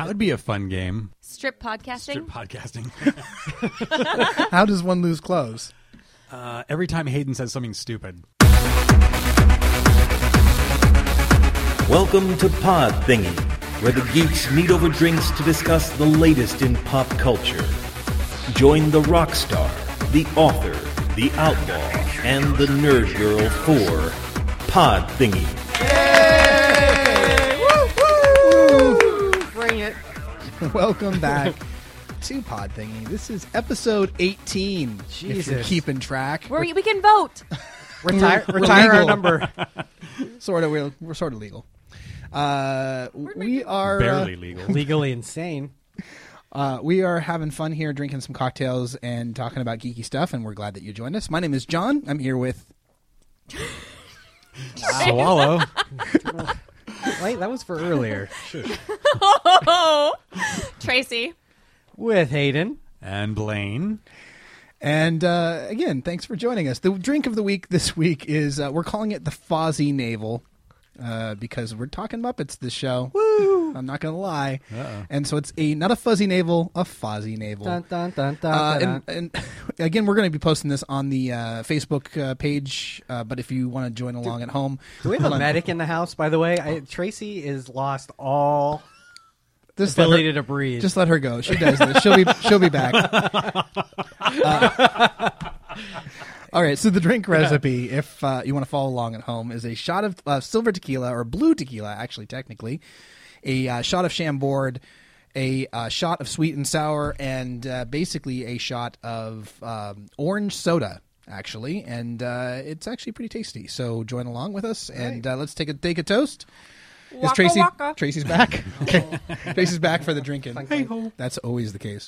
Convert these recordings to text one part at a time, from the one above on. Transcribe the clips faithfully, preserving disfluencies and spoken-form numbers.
That would be a fun game. Strip podcasting? Strip podcasting. How does one lose clothes? Uh, every time Hayden says something stupid. Welcome to Pod Thingy, where the geeks meet over drinks to discuss the latest in pop culture. Join the rock star, the author, the outlaw, and the nerd girl for Pod Thingy. Yay! Woo, woo! Bring it. Welcome back to Pod Thingy. This is episode eighteen. Jesus. If you're keeping track. We're, we can vote. Retire, We're retire our legal. number. Sort of. We're, we're sort of legal. Uh, we are Barely uh, legal. Legally insane. Uh, we are having fun here, drinking some cocktails and talking about geeky stuff, and we're glad that you joined us. My name is John. I'm here with... Swallow. Wait, that was for earlier. Tracy. With Hayden. And Blaine. And uh, again, thanks for joining us. The drink of the week this week is, uh, we're calling it the Fozzie Navel. Uh, because we're talking Muppets this show. Woo! I'm not going to lie. Uh-oh. And so it's a not a fuzzy navel, a Fozzie Navel. Dun, dun, dun, dun, Uh, dun, and, and again, we're going to be posting this on the uh, Facebook uh, page, uh, but if you want to join along at home. Do we have a medic in the house, by the way? I, Tracy is lost all Just let, ability her, to breathe. just let her go. She does this. She'll be she'll be back. Uh, all right, so the drink recipe, if uh, you want to follow along at home, is a shot of uh, silver tequila, or blue tequila, actually, technically, a uh, shot of Chambord, a uh, shot of sweet and sour, and uh, basically a shot of um, orange soda, actually, and uh, it's actually pretty tasty. So join along with us, and uh, let's take a take a toast. Is Waka Tracy? waka. Tracy's back. Okay, Tracy's back for the drinking. Hey ho. That's always the case.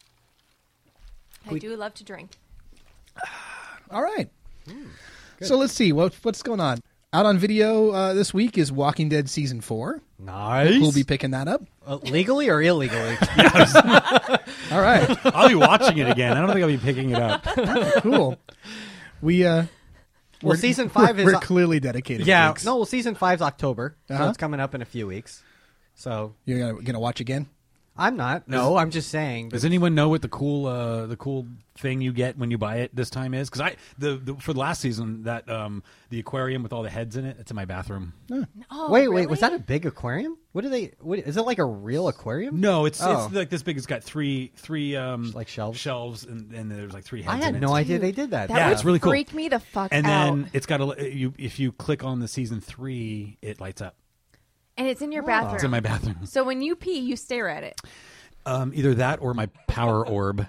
I do love to drink. All right. So let's see what what's going on. Out on video uh, this week is Walking Dead season four. Nice. We'll be picking that up. Uh, legally or illegally? All right. I'll be watching it again. I don't think I'll be picking it up. Cool. We uh, Well, we're- season five we're, is- we're clearly dedicated. yeah. geeks. No, well, season five's October, so Uh-huh. it's coming up in a few weeks. So You're gonna, gonna watch again? I'm not. No, I'm just saying. Does anyone know what the cool uh, the cool thing you get when you buy it this time is? Because I the, the for the last season that um, the aquarium with all the heads in it, it's in my bathroom. Oh, Wait, really? wait. Was that a big aquarium? What do they? What, is it like a real aquarium? No, it's Oh. it's like this big. It's got three three um, Like shelves? shelves, and, and there's like three heads. I had in no it. idea they did that. That Yeah, would it's really cool. freak me the fuck And out. then it's got a you if you click on the season three, it lights up. And it's in your Oh. bathroom. It's in my bathroom. So when you pee, you stare at it. Um, either that or my power orb.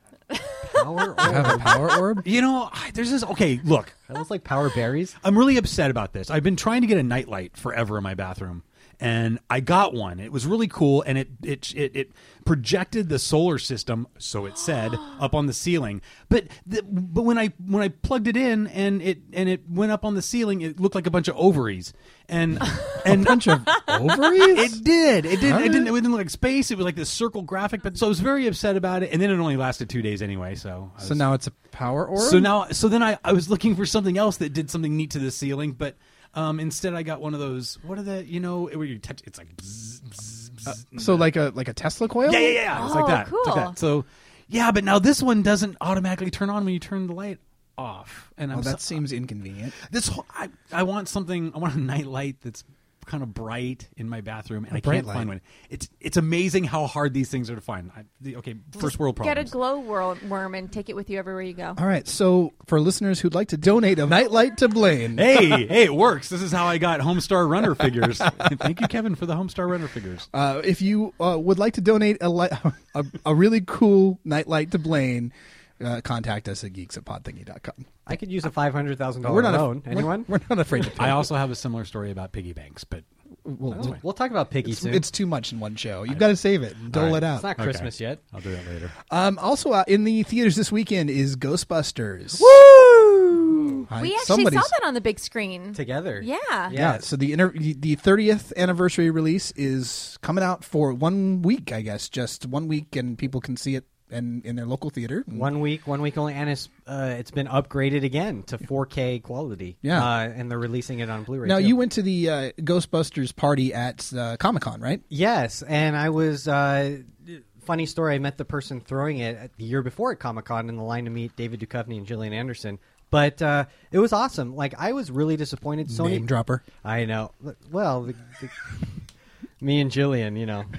Power I have a orb. power orb. You know, I, there's this. Okay, look, That looks like power berries. I'm really upset about this. I've been trying to get a nightlight forever in my bathroom, and I got one. It was really cool, and it it it, it projected the solar system, so it said, up on the ceiling. But the, but when I when I plugged it in and it and it went up on the ceiling, it looked like a bunch of ovaries, and and Bunch of ovaries. It did. It didn't. All It didn't. right. It didn't look like space. It was like this circle graphic. But so I was very upset about it. And then it only lasted two days anyway. So I So was- now it's a power orb. so now, so then I, I was looking for something else that did something neat to the ceiling, but um, instead I got one of those. What are the you know where you touch? It's like bzz, bzz, bzz. So like a like a Tesla coil. yeah, yeah, yeah. It's like Oh, that. It's like cool. that. So yeah, but now this one doesn't automatically turn on when you turn the light off. And I'm Well, that so- seems inconvenient. this. Whole, I I want something. I want a night light that's kind of bright in my bathroom, and A I bright can't light. find one. It's it's amazing how hard these things are to find. I, the, okay, first world Get a problems. glow wor- worm and take it with you everywhere you go. All right. So for listeners who'd like to donate a nightlight to Blaine, Hey, hey, it works. This is how I got Homestar Runner figures. Thank you, Kevin, for the Homestar Runner figures. Uh, if you uh, would like to donate a, li- a a really cool nightlight to Blaine, uh, contact us at geeks at podthingy dot com. I could use a five hundred thousand We're dollar not loan. af- Anyone? We're, we're not afraid to. Pay. I also have a similar story about piggy banks, but We'll, We'll, we'll talk about Piggy it's, soon. it's too much in one show. You've got to save it and dole All right. it out. It's not Okay. Christmas yet. I'll do that later. Um, also, uh, in the theaters this weekend is Ghostbusters. Woo! Hi- We actually somebody's- saw that on the big screen. Together. Yeah. Yeah. Yeah, so the inter- the thirtieth anniversary release is coming out for one week, I guess, just one week, and people can see it and in their local theater. One week, one week only, and it's uh, it's been upgraded again to four K quality. Yeah. uh, and they're releasing it on Blu-ray. Now, too. you went to the uh, Ghostbusters party at uh, Comic-Con, right? Yes, and I was. Uh, funny story. I met the person throwing it at the year before at Comic-Con in the line to meet David Duchovny and Gillian Anderson. But uh, it was awesome. Like, I was really disappointed. Sony Name dropper. I know. Well, the, the, me and Jillian, you know.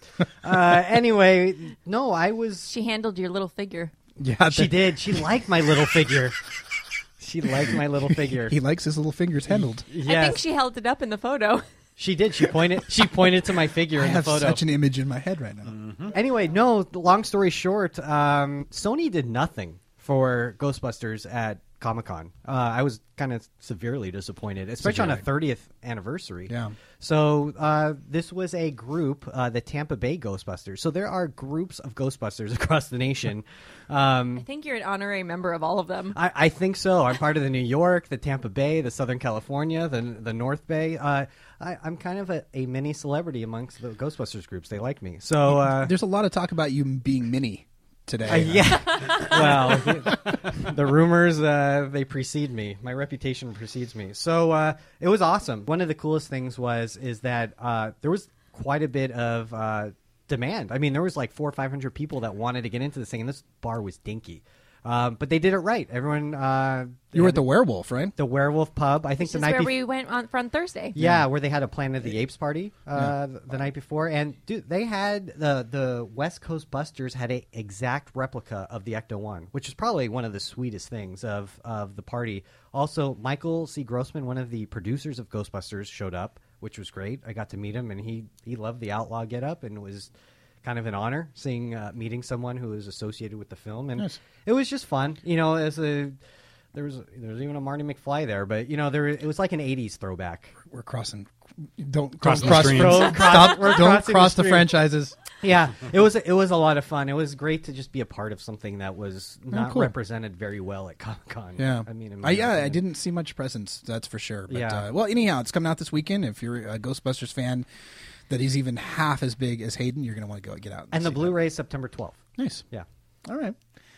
Uh, anyway, no, I was. She handled your little figure. Yeah, She did. She liked my little figure. She liked my little figure. He likes his little fingers handled. I think Yes, she held it up in the photo. she did. She pointed. She pointed to my figure I in the have photo. such an image in my head right now. Anyway, no. Long story short, um, Sony did nothing for Ghostbusters at Comic-Con. Uh, I was kind of severely disappointed, especially on a thirtieth anniversary. Yeah. So uh, this was a group, uh, the Tampa Bay Ghostbusters. So there are groups of Ghostbusters across the nation. Um, I think you're an honorary member of all of them. I, I think so. I'm part of the New York, the Tampa Bay, the Southern California, the the North Bay. Uh, I, I'm kind of a, a mini celebrity amongst the Ghostbusters groups. They like me. So uh, There's a lot of talk about you being mini today. uh, yeah. Well, the, the rumors uh, they precede me. My reputation precedes me. So uh, it was awesome. One of the coolest things was is that uh, there was quite a bit of uh, demand. I mean, there was like four or five hundred people that wanted to get into this thing, and this bar was dinky. Um, but they did it right. Everyone. Uh, You were at had the Werewolf, right? the Werewolf Pub. I think This the is night where before. we went on, on Thursday. Yeah, where they had a Planet of the Apes party uh, the, the night before, and dude, they had the the West Coast Busters had a exact replica of the Ecto One, which is probably one of the sweetest things of of the party. Also, Michael C. Grossman, one of the producers of Ghostbusters, showed up, which was great. I got to meet him, and he he loved the outlaw getup, and it was kind of an honor seeing uh, meeting someone who is associated with the film, and Nice. it was just fun. You know, as a there was there was even a Marty McFly there, but you know there it was like an eighties throwback. We're crossing. Don't Crossing don't the cross. streams. Stop. We're Don't crossing cross the the stream. franchises. Yeah, it was it was a lot of fun. It was great to just be a part of something that was not cool. represented very well at Comic Con. Yeah, I mean, in I, my yeah, I opinion. didn't see much presence. That's for sure. But, Yeah. Uh, well, anyhow, it's coming out this weekend. If you're a Ghostbusters fan, that is even half as big as Hayden, you're going to want to go get out. And the see Blu-ray is September twelfth. that. Nice. Yeah. All right.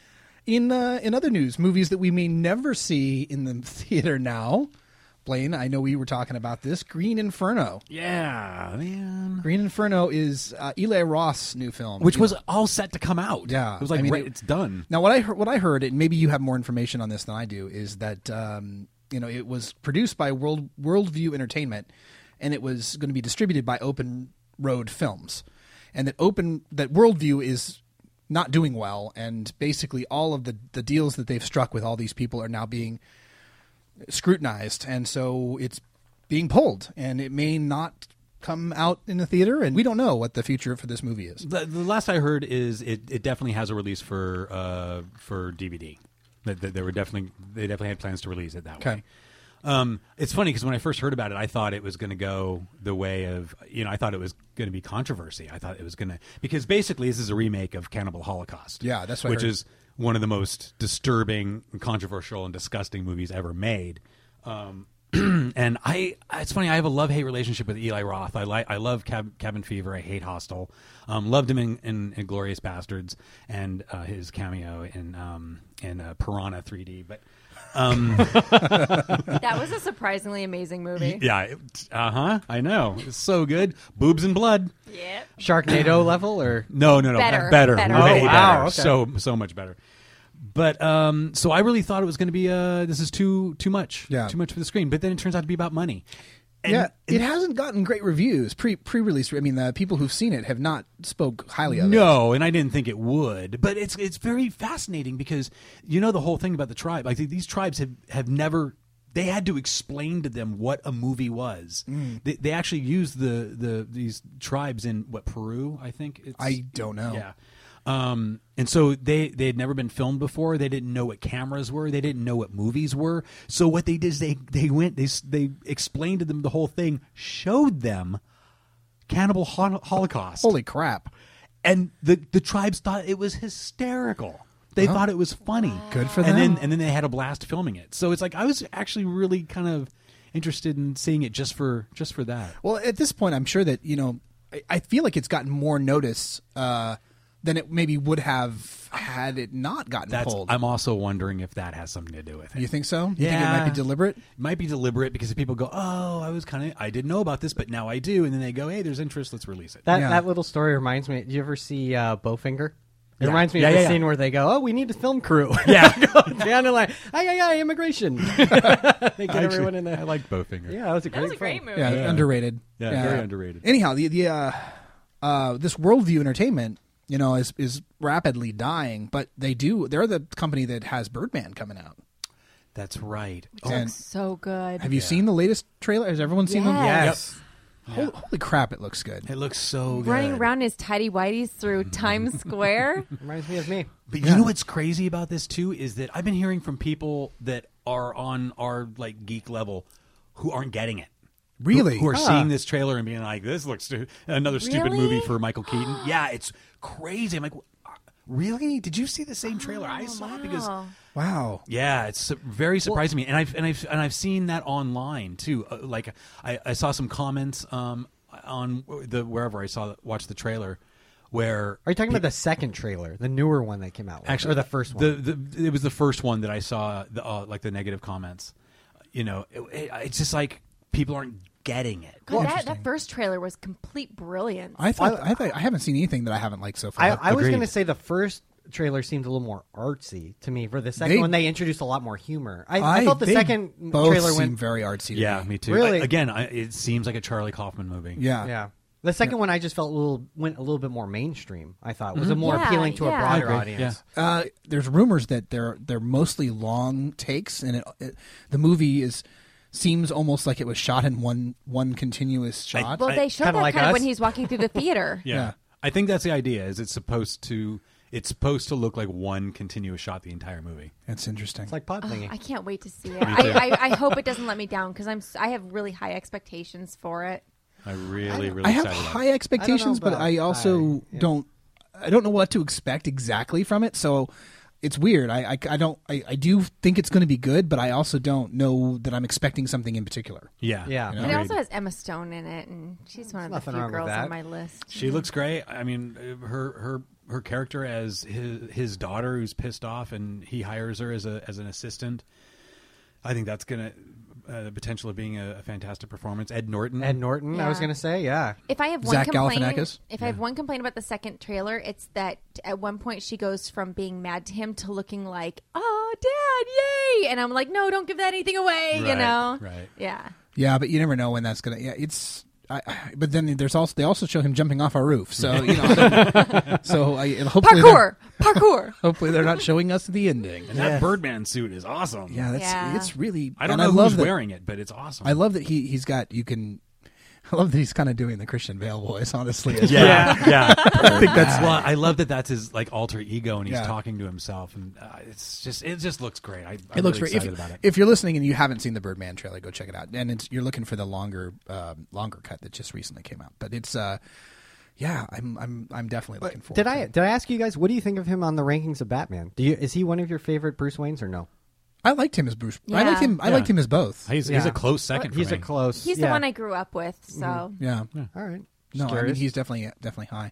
In uh, in other news, movies that we may never see in the theater now. Blaine, I know we were talking about this. Green Inferno. Yeah, man. Green Inferno is uh, Eli Roth's new film, Which You was know- all set to come out. Yeah, it was like I mean, right, it- it's done. Now, what I heard, what I heard, and maybe you have more information on this than I do, is that um, you know it was produced by World Worldview Entertainment, and it was going to be distributed by Open Road Films, and that Open that Worldview is not doing well, and basically all of the the deals that they've struck with all these people are now being scrutinized, and so it's being pulled, and it may not come out in the theater, and we don't know what the future for this movie is. The, the last I heard is it, it definitely has a release for uh, for D V D. That that they were definitely they definitely had plans to release it that Okay. way. Um, it's funny because when I first heard about it, I thought it was going to go the way of you know I thought it was going to be controversy. I thought it was going to because basically this is a remake of Cannibal Holocaust. Yeah, that's what I which heard. is one of the most disturbing, and controversial, and disgusting movies ever made. Um, and I, it's funny. I have a love-hate relationship with Eli Roth. I like, I love Cab, Cabin Fever. I hate Hostel. Um, loved him in, in, in Glorious Bastards and uh, his cameo in um, in uh, Piranha three D. But um, That was a surprisingly amazing movie. yeah, uh huh. I know. It's so good. Boobs and blood. Yep. Sharknado level or No, no, no. Better. better, Better. way Oh, wow, better. okay. So so much better. But um, so I really thought it was going to be uh, this is too too much, Yeah. too much for the screen. But then it turns out to be about money. And yeah, it hasn't gotten great reviews pre pre release. I mean, the people who've seen it have not spoke highly of it. No, and I didn't think it would. But it's it's very fascinating because you know the whole thing about the tribe. Like these tribes have, have never. They had to explain to them what a movie was. Mm. They, they actually used the, the these tribes in what Peru, I think. It's, I don't know. Yeah. Um, and so they, they had never been filmed before. They didn't know what cameras were. They didn't know what movies were. So what they did is they, they went, they, they explained to them the whole thing, showed them Cannibal Hol- Holocaust. Holy crap! And the, the tribes thought it was hysterical. They thought it was funny. Good for and them. Then, and then they had a blast filming it. So it's like, I was actually really kind of interested in seeing it just for, just for that. Well, at this point, I'm sure that you know, I, I feel like it's gotten more notice uh, than it maybe would have had it not gotten That's. pulled. I'm also wondering if that has something to do with it. You think so? You Yeah. think it might be deliberate? It might be deliberate because if people go, "Oh, I was kind of, I didn't know about this, but now I do," and then they go, "Hey, there's interest. Let's release it." That Yeah. that little story reminds me. Do you ever see uh, Bowfinger? It Yeah. reminds me Yeah, of the yeah, scene yeah. where they go, "Oh, we need a film crew." Yeah. Go down and like, "Ay, ay, ay, immigration." They get Actually, everyone in there. I like Bowfinger. Yeah, that was a That great was a great film. movie. Yeah, Yeah. underrated. Yeah, very underrated. Anyhow, the the uh, uh, this Worldview Entertainment, you know, is is rapidly dying, but they do. They're the company that has Birdman coming out. That's right. It Oh, And- looks so good. Have you seen the latest trailer? Has everyone seen them? Yes. Holy, holy crap! It looks good. it looks so good. Running around his tidy whities through Times Square. Reminds me of me. But you know what's crazy about this too is that I've been hearing from people that are on our like geek level who aren't getting it. Really? Who, who are Huh. seeing this trailer and being like, "This looks stu- another stupid Really? movie for Michael Keaton." Yeah, it's crazy. I'm like, really? Did you see the same trailer I saw? Because Wow. Wow. yeah, it's su- very surprising me, and I've and I've and I've seen that online too. Uh, like I, I saw some comments um, on the wherever I saw watched the trailer where Are you talking about the second trailer, the newer one that came out? With, actually or the first one? The, the it was the first one that I saw. The, uh, like the negative comments. You know, it, it, it's just like people aren't getting it. God, that, Interesting. that first trailer was complete brilliance. I thought I, thought I haven't seen anything that I haven't liked so far. I, I was Agreed. going to say the first trailer seemed a little more artsy to me. For the second They- one, they introduced a lot more humor. I, I, thought the they second both trailer seem went. very artsy. To Yeah, me. me too. Really? I- again, I, it seems like a Charlie Kaufman movie. Yeah. Yeah. The second one, I just felt a little went a little bit more mainstream. I thought was a more Yeah, appealing to yeah. a broader I agree, audience. Uh, there's rumors that they're they're mostly long takes, and it, it, the movie is seems almost like it was shot in one one continuous shot. well, I- they showed kinda that like kind of us. when he's walking through the theater. Yeah. Yeah. I think that's the idea. Is it's supposed to it's supposed to look like one continuous shot the entire movie. That's interesting. It's like pod thingy. I can't wait to see it. I, I, I hope it doesn't let me down because I'm s- I have really high expectations for it. I really, really I have excited about high it. expectations, but about I also high, yeah. don't. I don't know what to expect exactly from it. So it's weird. I I, I don't. I, I do think it's going to be good, but I also don't know that I'm expecting something in particular. Yeah. Yeah. You know? And it Agreed. also has Emma Stone in it, and she's one of the nothing few wrong with girls that. on my list. She looks great. I mean, uh, her her her character as his his daughter who's pissed off and he hires her as a as an assistant. I think that's gonna uh, the potential of being a, a fantastic performance. Ed Norton. Ed Norton, I was Yeah. going to say, yeah. If I have one Zach complaint, Galifianakis? if I have one complaint about the second trailer, it's that at one point she goes from being mad to him to looking like, "Oh, Dad, yay!" And I'm like, "No, don't give that anything away," you Right, know? right. Yeah. Yeah, but you never know when that's gonna. Yeah, it's. I, I, but then there's also they also show him jumping off a roof. So you know. so I hopefully Parkour, parkour. Hopefully they're not showing us the ending. And that Birdman suit is awesome. Yeah, that's Yeah. it's really. I don't and know I love who's that, wearing it, but it's awesome. I love that he he's got you can. I love that he's kind of doing the Christian Bale voice. Honestly, as well. Yeah, yeah. I think that's well. I love that that's his like alter ego, and he's Yeah. talking to himself, and uh, it's just it just looks great. I, I'm It looks really great. If, excited about it. if you're listening and you haven't seen the Birdman trailer, go check it out. And it's, you're looking for the longer, um, longer cut that just recently came out. But it's, uh, yeah, I'm, I'm, I'm definitely looking forward. Did to I it. did I ask you guys what do you think of him on the rankings of Batman? Do you is he one of your favorite Bruce Waynes or no? I liked him as Bruce. I Yeah. liked him. I Yeah. liked him as both. he's he's Yeah. a close second. He's for a me. close. He's yeah. the one I grew up with, so Yeah. All right. No, Just I mean curious. he's definitely definitely high.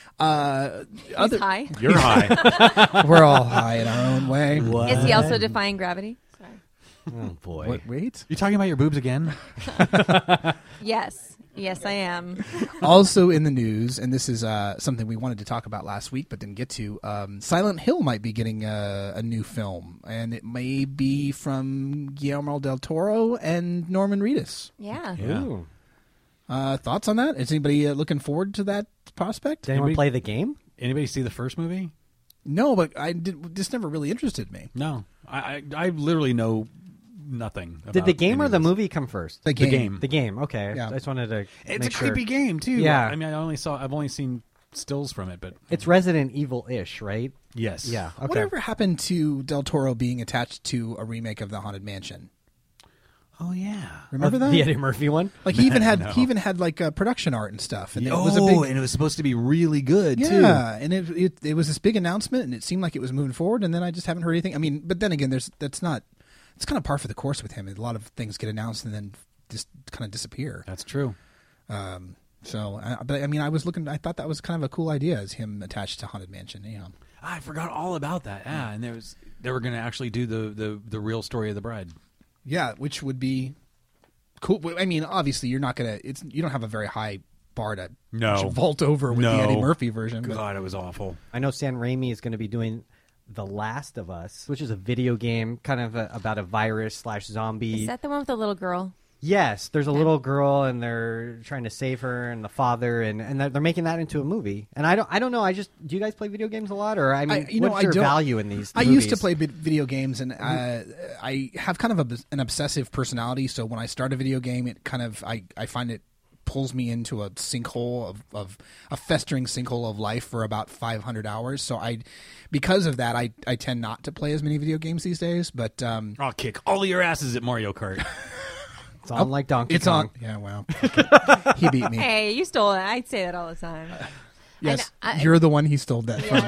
Uh, he's other, high. You're high. we're all high in our own way. Is he also defying gravity? Sorry. Oh boy. What, wait. You talking about your boobs again? Yes, yes, I am. Also in the news, and this is uh, something we wanted to talk about last week but didn't get to. Um, Silent Hill might be getting a, a new film, and it may be from Guillermo del Toro and Norman Reedus. Yeah. Yeah. Ooh. Uh, thoughts on that? Is anybody uh, looking forward to that prospect? Did anyone Anybody- play the game? Anybody see the first movie? No, but I did. This never really interested me. No, I I, I literally know nothing. Did about the game any or of the this. movie come first? The The game. game. The game. Okay. Yeah. I just wanted to. It's make a sure. creepy game too. Yeah. I mean, I only saw. I've only seen stills from it, but It's Resident Evil-ish, right? yes. Yeah. Okay. Whatever happened to Del Toro being attached to a remake of The Haunted Mansion? Oh yeah. Remember that? The Eddie Murphy one. Like he even had No. he even had like uh, production art and stuff. And oh, it was a big, and it was supposed to be really good too. yeah, and it, it it was this big announcement, and it seemed like it was moving forward. And then I just haven't heard anything. I mean, but then again, there's that's not. It's kind of par for the course with him. A lot of things get announced and then just kind of disappear. That's true. Um, So, uh, but I mean, I was looking. I thought that was kind of a cool idea, as him attached to Haunted Mansion. Yeah, I forgot all about that. Yeah, and there was they were going to actually do the, the the real story of the bride. yeah, which would be cool. I mean, obviously, you're not gonna. It's you don't have a very high bar to No. vault over with No. the Eddie Murphy version. But God, it was awful. I know Sam Raimi is going to be doing The Last of Us, which is a video game kind of a, about a virus slash zombie. Is that the one with the little girl? Yes, there's a little girl, and they're trying to save her, and the father, and, and they're, they're making that into a movie. And I don't, I don't know. I just do you guys play video games a lot, or I mean, I- you know, what's I your don't- value in these? I movies? used to play vid- video games, and uh, I have kind of a, an obsessive personality. So when I start a video game, it kind of I, I find it pulls me into a sinkhole of, of a festering sinkhole of life for about five hundred hours. So I, because of that, I, I tend not to play as many video games these days. But um, I'll kick all of your asses at Mario Kart. It's on like Donkey it's Kong. on. Yeah, wow. He beat me. Hey, you stole it. I'd say that all the time. Yes, I- you're the one he stole that from.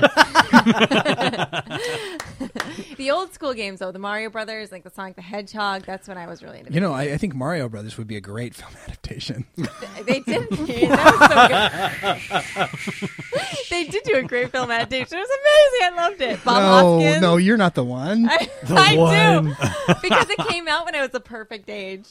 The old school games, though, the Mario Brothers, like the Sonic the Hedgehog, that's when I was really into You know, I, I think Mario Brothers would be a great film adaptation. They did. That was so good. They did do a great film adaptation. It was amazing. I loved it. Bob no, Hoskins. no, you're not the one. I, I do because it came out when I was the perfect age.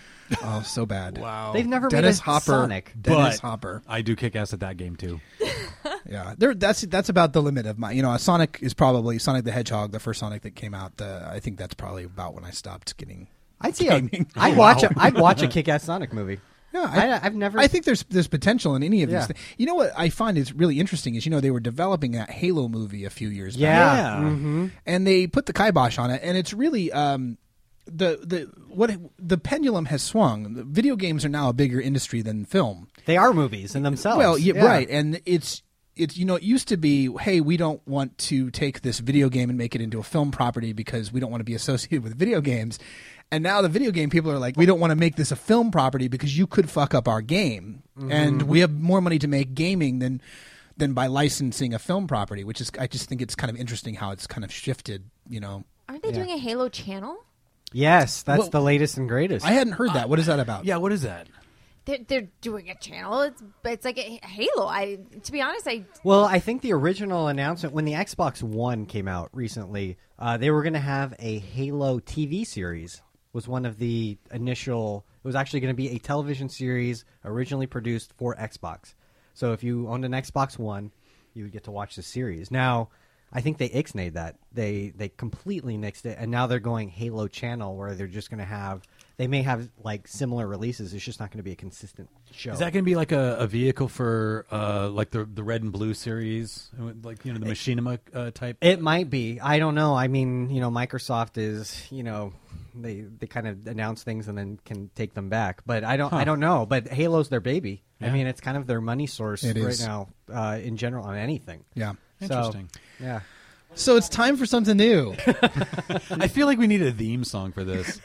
Oh, so bad. Wow. They've never Dennis made a Hopper. Sonic. Dennis But- Hopper. I do kick ass at that game too. Yeah, there. That's that's about the limit of my. You know, Sonic is probably Sonic the Hedgehog, the first Sonic that came out. The, I think that's probably about when I stopped getting. I'd see. A, gaming. I'd watch. A, I'd watch a kick-ass Sonic movie. Yeah, I, I've never. I think there's there's potential in any of Yeah. these things. You know what I find is really interesting is you know they were developing that Halo movie a few years back. Yeah. Yeah. Mm-hmm. And they put the kibosh on it, and it's really um, the the what the pendulum has swung. The video games are now a bigger industry than film. They are movies in themselves. Well, yeah, right, and it's it's you know it used to be, hey, we don't want to take this video game and make it into a film property because we don't want to be associated with video games. And now the video game people are like, we don't want to make this a film property because you could fuck up our game, Mm-hmm. and we have more money to make gaming than than by licensing a film property. Which is, I just think it's kind of interesting how it's kind of shifted. You know, Aren't they doing a Halo channel? Yes, that's Well, the latest and greatest. I hadn't heard that. What is that about? Yeah, what is that? They're, they're doing a channel. It's it's like a Halo. I to be honest, I Well, I think the original announcement when the Xbox One came out recently, uh, they were going to have a Halo T V series. Was one of the initial. It was actually going to be a television series originally produced for Xbox. So if you owned an Xbox One, you would get to watch the series. Now, I think they ixnayed that. They they completely nixed it, and now they're going Halo Channel, where they're just going to have. They may have like similar releases. It's just not going to be a consistent show. Is that going to be like a, a vehicle for uh, like the the Red and Blue series, like you know the Machinima uh, type? It might be. I don't know. I mean, you know, Microsoft is, you know, they they kind of announce things and then can take them back. But I don't. I don't know. But Halo's their baby. I Yeah. mean, it's kind of their money source It right is. now, uh, in general, on anything. Yeah. So, Interesting. yeah. So it's time for something new. I feel like we need a theme song for this.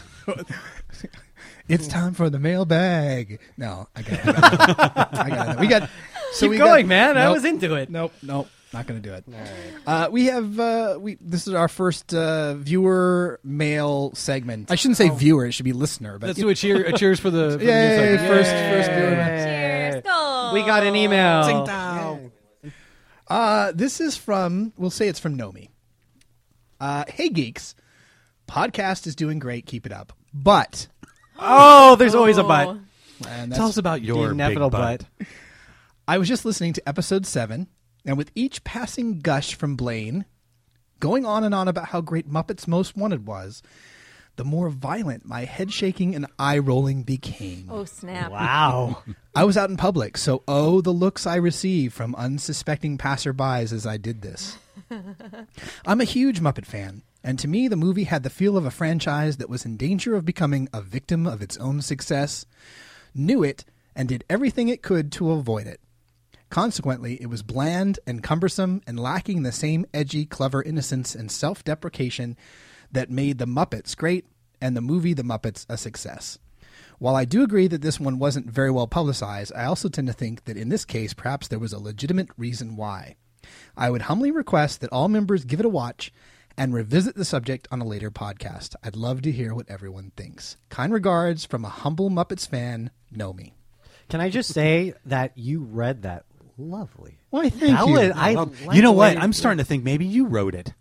It's time for the mailbag. No, I got it. I got it. I got it. We got. So Keep we going, got, man. I Nope. was into it. Nope, nope, not going to do it. Uh, we have uh, we. This is our first uh, viewer mail segment. I shouldn't say viewer; it should be listener. But Let's do a cheer. A cheers for the. For the Yay, news segment. first- Yay. first viewer. cheers. Go. We got an email. Tsing tao. Uh, this is from, we'll say it's from Nomi. Uh, hey, geeks. Podcast is doing great. Keep it up. But, Oh, there's always a butt. and that's, Tell us about your The inevitable big butt. butt. I was just listening to episode seven, and with each passing gush from Blaine, going on and on about how great Muppets Most Wanted was, the more violent my head shaking and eye rolling became. Oh snap! Wow. I was out in public, so oh, the looks I received from unsuspecting passerbys as I did this. I'm a huge Muppet fan, and to me the movie had the feel of a franchise that was in danger of becoming a victim of its own success, knew it, and did everything it could to avoid it. Consequently, it was bland and cumbersome and lacking the same edgy, clever innocence and self-deprecation that made The Muppets great and the movie The Muppets a success. While I do agree that this one wasn't very well publicized, I also tend to think that in this case perhaps there was a legitimate reason why. I would humbly request that all members give it a watch and revisit the subject on a later podcast. I'd love to hear what everyone thinks. Kind regards from a humble Muppets fan, Nomi. Can I just say that you read that lovely? Why, thank That you. was- I Well, like you know the what? way- I'm starting to think maybe you wrote it.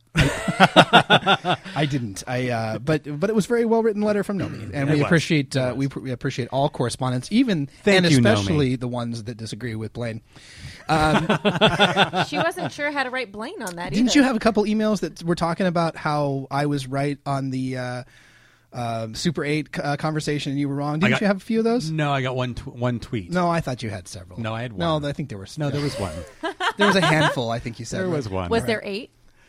I didn't. I uh, but but it was a very well written letter from Nomi, and It we was. appreciate uh, we, pr- we appreciate all correspondence, even Thank and you, especially the ones that disagree with Blaine. She wasn't sure how to write Blaine on that Didn't either. you have a couple emails that were talking about how I was right on the uh, um, Super eight uh, conversation and you were wrong? Didn't got- you have a few of those? No, I got one tw- one tweet. No, I thought you had several. No, I had No, one. I think there was. No, there was one. there was a handful. I think you said There was one. Was there eight?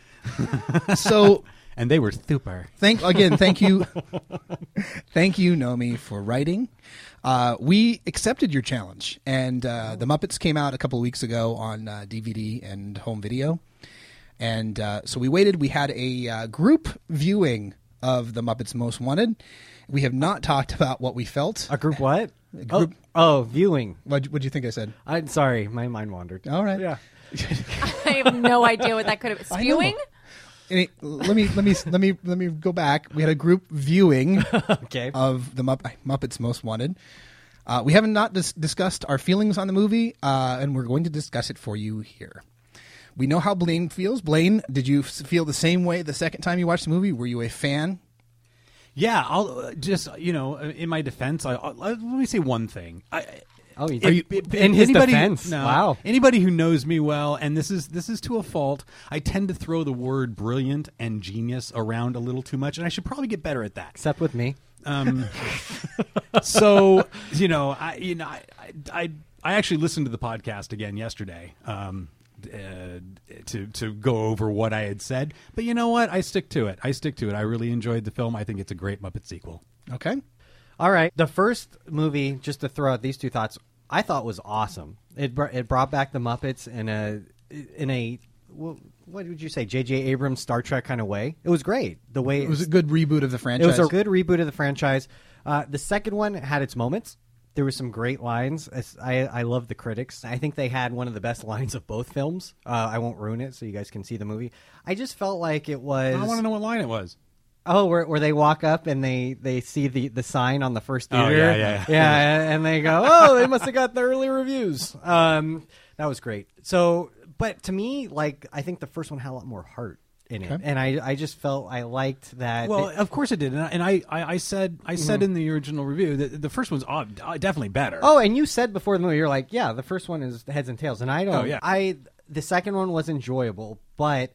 So And they were super. thank again. Thank you, thank you, Nomi, for writing. Uh, we accepted your challenge, and uh, the Muppets came out a couple of weeks ago on uh, D V D and home video, and uh, so we waited. We had a uh, group viewing of the Muppets Most Wanted. We have not talked about what we felt. A group what? group- Oh, oh, viewing. What would you think I said? I'm sorry, my mind wandered. All right. Yeah. I have no idea what that could have been. I know. Spewing? Any, let me let me let me let me go back. We had a group viewing Okay. of the Mupp- Muppets Most Wanted. Uh, we haven't not dis- discussed our feelings on the movie, uh, and we're going to discuss it for you here. We know how Blaine feels. Blaine, did you f- feel the same way the second time you watched the movie? Were you a fan? Yeah, I'll uh, just you know, in my defense, I, I'll, let me say one thing. I, Oh, you Are you- in his anybody- defense. no, Wow. Anybody who knows me well, and this is this is to a fault, I tend to throw the word brilliant and genius around a little too much, and I should probably get better at that. Except with me. Um, so you know, I you know, I, I I actually listened to the podcast again yesterday. Um, uh, to to go over what I had said, but you know what? I stick to it. I stick to it. I really enjoyed the film. I think it's a great Muppet sequel. Okay. All right. The first movie, just to throw out these two thoughts, I thought was awesome. It br- it brought back the Muppets in a in a wh- what would you say, J J Abrams Star Trek kind of way. It was great. The way It was a good reboot of the It franchise. was a good reboot of the franchise. Uh, the second one had its moments. There were some great lines. As- I I love the critics. I think they had one of the best lines of both films. Uh, I won't ruin it, so you guys can see the movie. I just felt like it was. I want to know what line it was. Oh, where, where they walk up and they, they see the, the sign on the first Oh, theater. yeah, yeah, yeah. and they go, oh, they must have got the early reviews. Um, that was great. So, but to me, like, I think the first one had a lot more heart in it, Okay. and I, I just felt I liked that. Well, it- of course it did, and I, and I, I, I said, I said in the original review that the first one's uh, definitely better. oh, and you said before the movie, you're like, yeah, the first one is heads and tails, and I don't. Oh, yeah. I the second one was enjoyable, but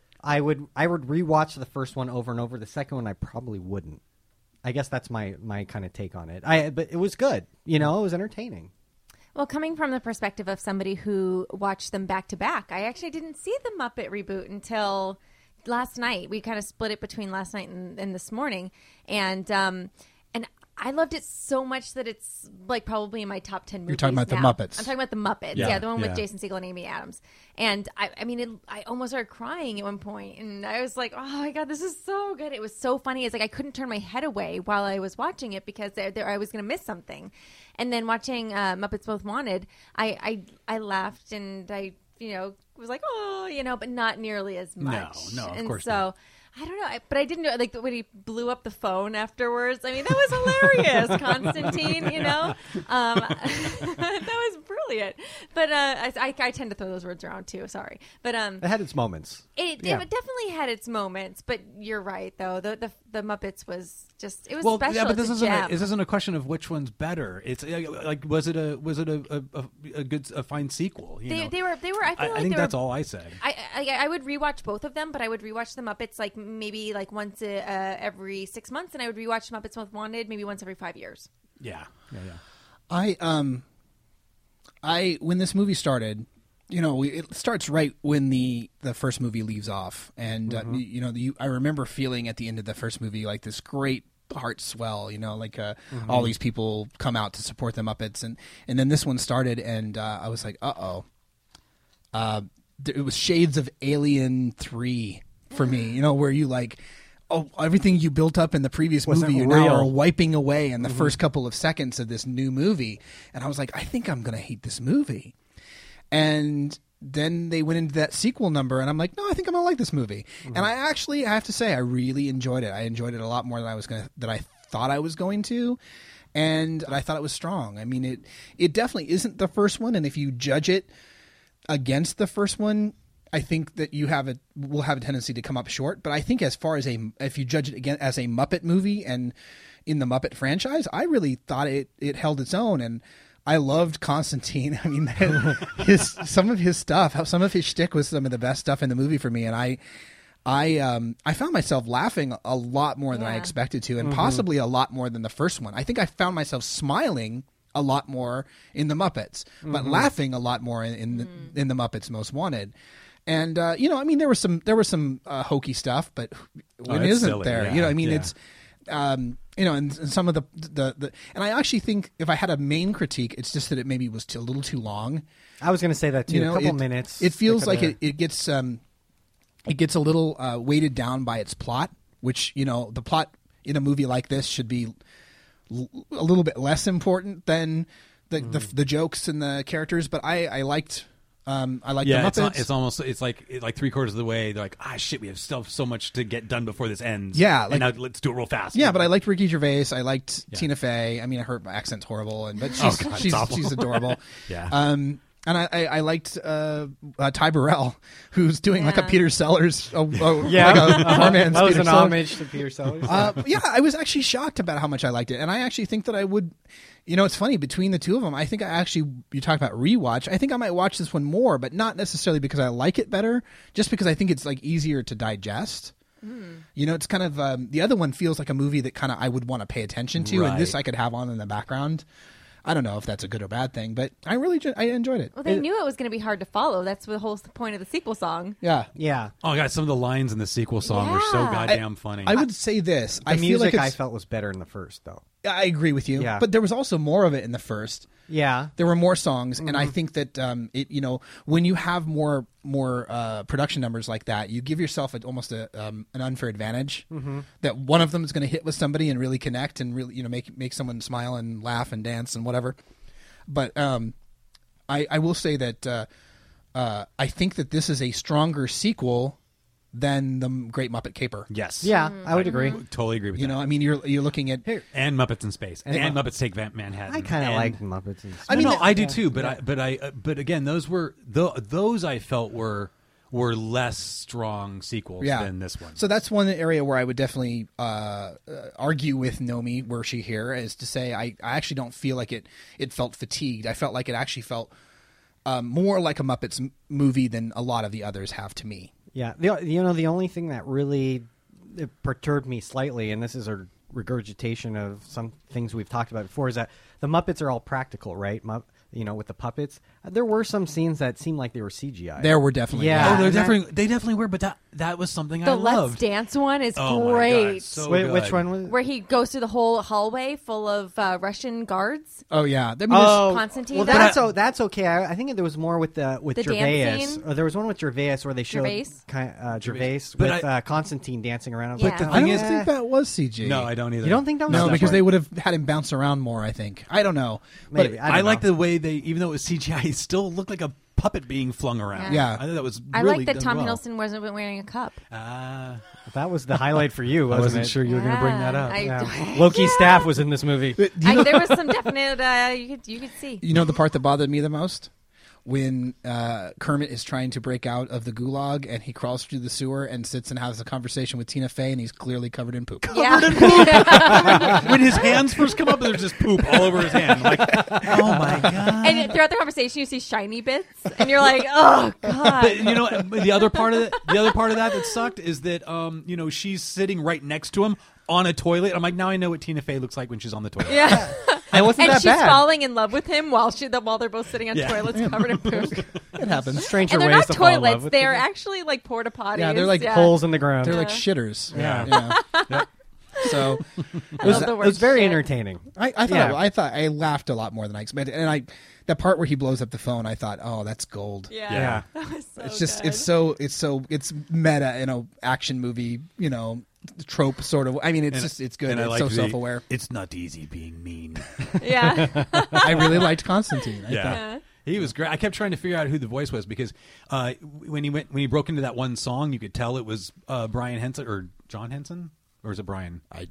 I would I would rewatch the first one over and over. The second one, I probably wouldn't. I guess that's my my kind of take on it. I but it was good. You know, it was entertaining. Well, coming from the perspective of somebody who watched them back to back, I actually didn't see the Muppet reboot until last night. We kind of split it between last night and, and this morning, and um, and I loved it so much that it's like probably in my top ten movies. You're talking about the now. Muppets. I'm talking about the Muppets. Yeah, Yeah, the one with yeah. Jason Segel and Amy Adams. And I, I mean, it, I almost started crying at one point, and I was like, "Oh my god, this is so good!" It was so funny. It's like I couldn't turn my head away while I was watching it because there, there, I was going to miss something. And then watching uh, Muppets Most Wanted, I, I I laughed and I you know was like, "Oh," you know, but not nearly as much. no, of and course so. not. I don't know, I, but I didn't know like when he blew up the phone afterwards. I mean, that was hilarious, Constantine. You know, um, that was brilliant. But uh, I, I, I tend to throw those words around too. Sorry, but um, It had its moments. it, Yeah. it definitely had its moments. But you're right, though. The the, the Muppets was just it was Well, special. yeah, but It's this a isn't a, gem. this isn't a question of which one's better. It's uh, like was it a was it a a, a, a good a fine sequel? You they, know? they were they were. I feel I, like I think they that's were, all I said. I, I I would rewatch both of them, but I would rewatch the Muppets like maybe like once a, uh, every six months, and I would rewatch Muppets Most Wanted maybe once every five years. Yeah, yeah, yeah. I um, I when this movie started, you know, we, it starts right when the the first movie leaves off, and uh, you, you know, the, I remember feeling at the end of the first movie like this great heart swell, you know, like uh, all these people come out to support the Muppets, and and then this one started, and uh, I was like, uh oh, uh, th- it was shades of Alien three for me, you know, where you like. Oh, everything you built up in the previous Wasn't movie, you now real. are wiping away in the first couple of seconds of this new movie. And I was like, I think I'm going to hate this movie. And then they went into that sequel number, and I'm like, no, I think I'm going to like this movie. And I actually, I have to say, I really enjoyed it. I enjoyed it a lot more than I was going to, than I thought I was going to. and I thought it was strong. I mean, it it definitely isn't the first one, and if you judge it against the first one, I think that you have a will have a tendency to come up short. But I think as far as a if you judge it again as a Muppet movie and in the Muppet franchise, I really thought it it held its own, and I loved Constantine. I mean, his some of his stuff, how some of his shtick was some of the best stuff in the movie for me, and I. I um I found myself laughing a lot more than I Yeah. expected to, and possibly a lot more than the first one. I think I found myself smiling a lot more in the Muppets, but laughing a lot more in in the, in the Muppets Most Wanted. And uh, you know, I mean, there was some there was some uh, hokey stuff, but when it's isn't silly, there? yeah, You know, I mean, yeah. it's um, you know, and, and some of the, the the and I actually think if I had a main critique, it's just that it maybe was too, a little too long. I was going to say that too. You know, a couple it, minutes. It feels They like coulda- it, it gets um, it gets a little uh, weighted down by its plot, which, you know, the plot in a movie like this should be l- a little bit less important than the the, the jokes and the characters. But I, I liked um, I liked Yeah, the it's, Muppets. al- it's almost it's like it's like three quarters of the way. They're like, ah, shit, we have still so much to get done before this ends. Yeah, and like- now let's do it real fast. Yeah, but I liked Ricky Gervais. I liked Tina Fey. I mean, I heard my accent's horrible, and but she's Oh, God, it's she's, awful. she's adorable. Yeah. Um, and I, I, I liked uh, uh, Ty Burrell, who's doing like a Yeah. Peter Sellers. Oh, oh, Yeah, like a poor man's that was Peter an Sellers. homage to Peter Sellers. Uh, yeah, I was actually shocked about how much I liked it, and I actually think that I would. You know, it's funny, between the two of them, I think I actually, you talk about rewatch, I think I might watch this one more, but not necessarily because I like it better, just because I think it's like easier to digest. You know, it's kind of, um, the other one feels like a movie that kind of I would want to pay attention to, and this Right. I could have on in the background. I don't know if that's a good or bad thing, but I really, ju- I enjoyed it. Well, they knew it was going to be hard to follow. That's the whole point of the sequel song. Yeah. yeah. Oh god, some of the lines in the sequel song are so Yeah. goddamn funny. I would say this. The I feel music like I it's, felt was better in the first, though. I agree with you, Yeah. but there was also more of it in the first. Yeah. There were more songs, and I Mm-hmm. think that um, it, you know, when you have more more uh, production numbers like that, you give yourself a, almost a, um, an unfair advantage. Mm-hmm. That one of them is going to hit with somebody and really connect and really, you know, make make someone smile and laugh and dance and whatever. But um, I, I will say that uh, uh, I think that this is a stronger sequel than the Great Muppet Caper. yes. Yeah, I would agree. Totally agree with You that. know, I mean, you're you're looking at. And Muppets in Space. And, And- Muppets Take Van- Manhattan. I kind of And- like Muppets. And I I mean, mean, no, that- I do too. But I, but I, uh, but again, those were th- those I felt were were less strong sequels Yeah. than this one. So that's one area where I would definitely uh, uh, argue with Nomi, were she here, is to say I, I actually don't feel like it it felt fatigued. I felt like it actually felt um, more like a Muppets m- movie than a lot of the others have to me. Yeah, the, you know, the only thing that really it perturbed me slightly, and this is a regurgitation of some things we've talked about before, is that the Muppets are all practical, right? Mu- you know, with the puppets. There were some scenes that seemed like they were C G I. There were definitely Yeah. oh, they're and that- definitely they definitely were. But that that was something The I Let's loved. Dance one is Oh my great. God, so Wait, good. which one was? Where he goes through the whole hallway full of uh, Russian guards. Oh yeah, I mean, Oh, Constantine. well, But that's I- o- that's okay. I, I think there was more with the with The Gervais. dance scene? Or there was one with Gervais where they showed Gervais? Ki- uh, Gervais But with I- uh, Constantine dancing around. I was Yeah. like, But oh, I don't yeah. think that was C G. No, I don't either. You don't think that was No, that because part? they would have had him bounce around more. I think. I don't know. Maybe. But I don't I like know. the way they, even though it was C G I, it still looked like a puppet being flung around. Yeah. I thought that was. I really like that done Tom well. Hiddleston wasn't wearing a cup. Ah, That was the highlight for you. I Wasn't wasn't it? sure you were going to bring that up. I- Yeah. Loki's staff was in this movie. I, there was some definite. Uh, you could you could see. You know the part that bothered me the most? When uh, Kermit is trying to break out of the gulag and he crawls through the sewer and sits and has a conversation with Tina Fey and he's clearly covered in poop. Yeah. when his hands first come up, there's just poop all over his hand. Like, oh my god! And throughout the conversation, you see shiny bits, and you're like, "Oh God!" But you know, the other part of it, the other part of that that sucked is that um, you know, she's sitting right next to him on a toilet. I'm like, now I know what Tina Fey looks like when she's on the toilet. yeah. And wasn't And that she's bad? falling in love with him while she while they're both sitting on Yeah. toilets covered in poop. It happens. Stranger And they're ways not to fall in love toilets; with they're people. actually like porta potties. Yeah, they're like holes in the ground. They're like shitters. Yeah. You know? So I love the It word was very shit. entertaining. I, I thought Yeah. I thought I laughed a lot more than I expected, and I that part where he blows up the phone, I thought, oh, that's gold. Yeah, Yeah. that was so It's just good. it's so it's so it's meta in a action movie, you know, trope sort of. I mean, it's And- just it's good. and I It's like so the, self aware. It's not easy being mean. yeah. I really liked Constantine. I Yeah. thought, Yeah. He was great. I kept trying to figure out who the voice was because uh, when he went when he broke into that one song, you could tell it was uh, Brian Henson or John Henson, or is it Brian? I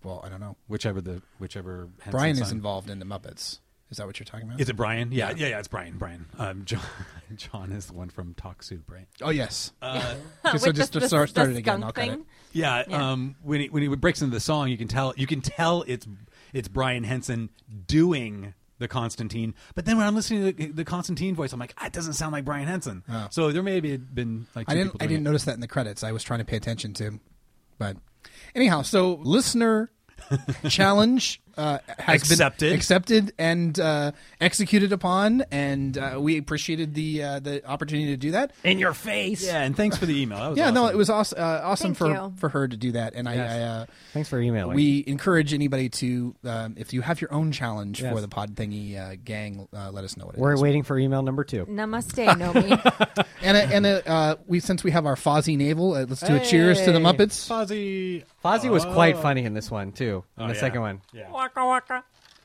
well, I don't know. Whichever the whichever Henson Brian son. is involved in the Muppets. Is that what you're talking about? Is it Brian? Yeah, yeah, yeah. It's Brian. Brian. Um, John, John is the one from Talk Soup, right? Oh yes. Uh, Okay, so With just the, to the- start, start the it again. skunk I'll cut it. thing. yeah. Yeah. Um, when he when he breaks into the song, you can tell you can tell it's it's Brian Henson doing the Constantine. But then when I'm listening to the, the Constantine voice, I'm like, ah, it doesn't sound like Brian Henson. Oh. So there may have been like two I didn't. people I doing didn't it. notice that in the credits. I was trying to pay attention to, but anyhow. So listener challenge uh, has Accepted. been accepted and uh, executed upon, and uh, we appreciated the uh, the opportunity to do that. In your face. Yeah, and thanks for the email. That was Yeah, awesome. no, it was awesome, uh, awesome Thank for you. for her to do that, and Yes. I. I uh, Thanks for emailing. we encourage anybody to, um, if you have your own challenge Yes. for the Pod Thingy uh, gang, uh, let us know what it We're is. waiting for email number two. Namaste, Nomi. And uh, and uh, uh, we since we have our Fozzie navel, uh, let's do a cheers to the Hey. Muppets. Fozzie. Fozzie was quite funny in this one too. In Oh, the yeah. second one, Yeah. Waka waka.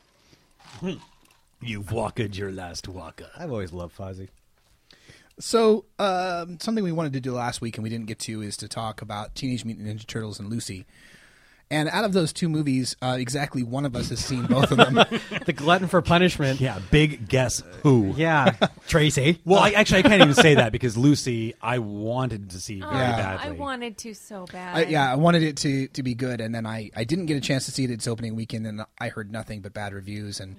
You've walked your last waka. I've always loved Fozzie. So um, something we wanted to do last week and we didn't get to is to talk about Teenage Mutant Ninja Turtles and Lucy. And out of those two movies, uh, exactly one of us has seen both of them. The glutton for punishment. Yeah, big guess who. Yeah, Tracy. Well, I, actually, I can't even say that because Lucy, I wanted to see very Yeah. badly. I wanted to so bad. I, yeah, I wanted it to, to be good, and then I, I didn't get a chance to see it its opening weekend, and I heard nothing but bad reviews, and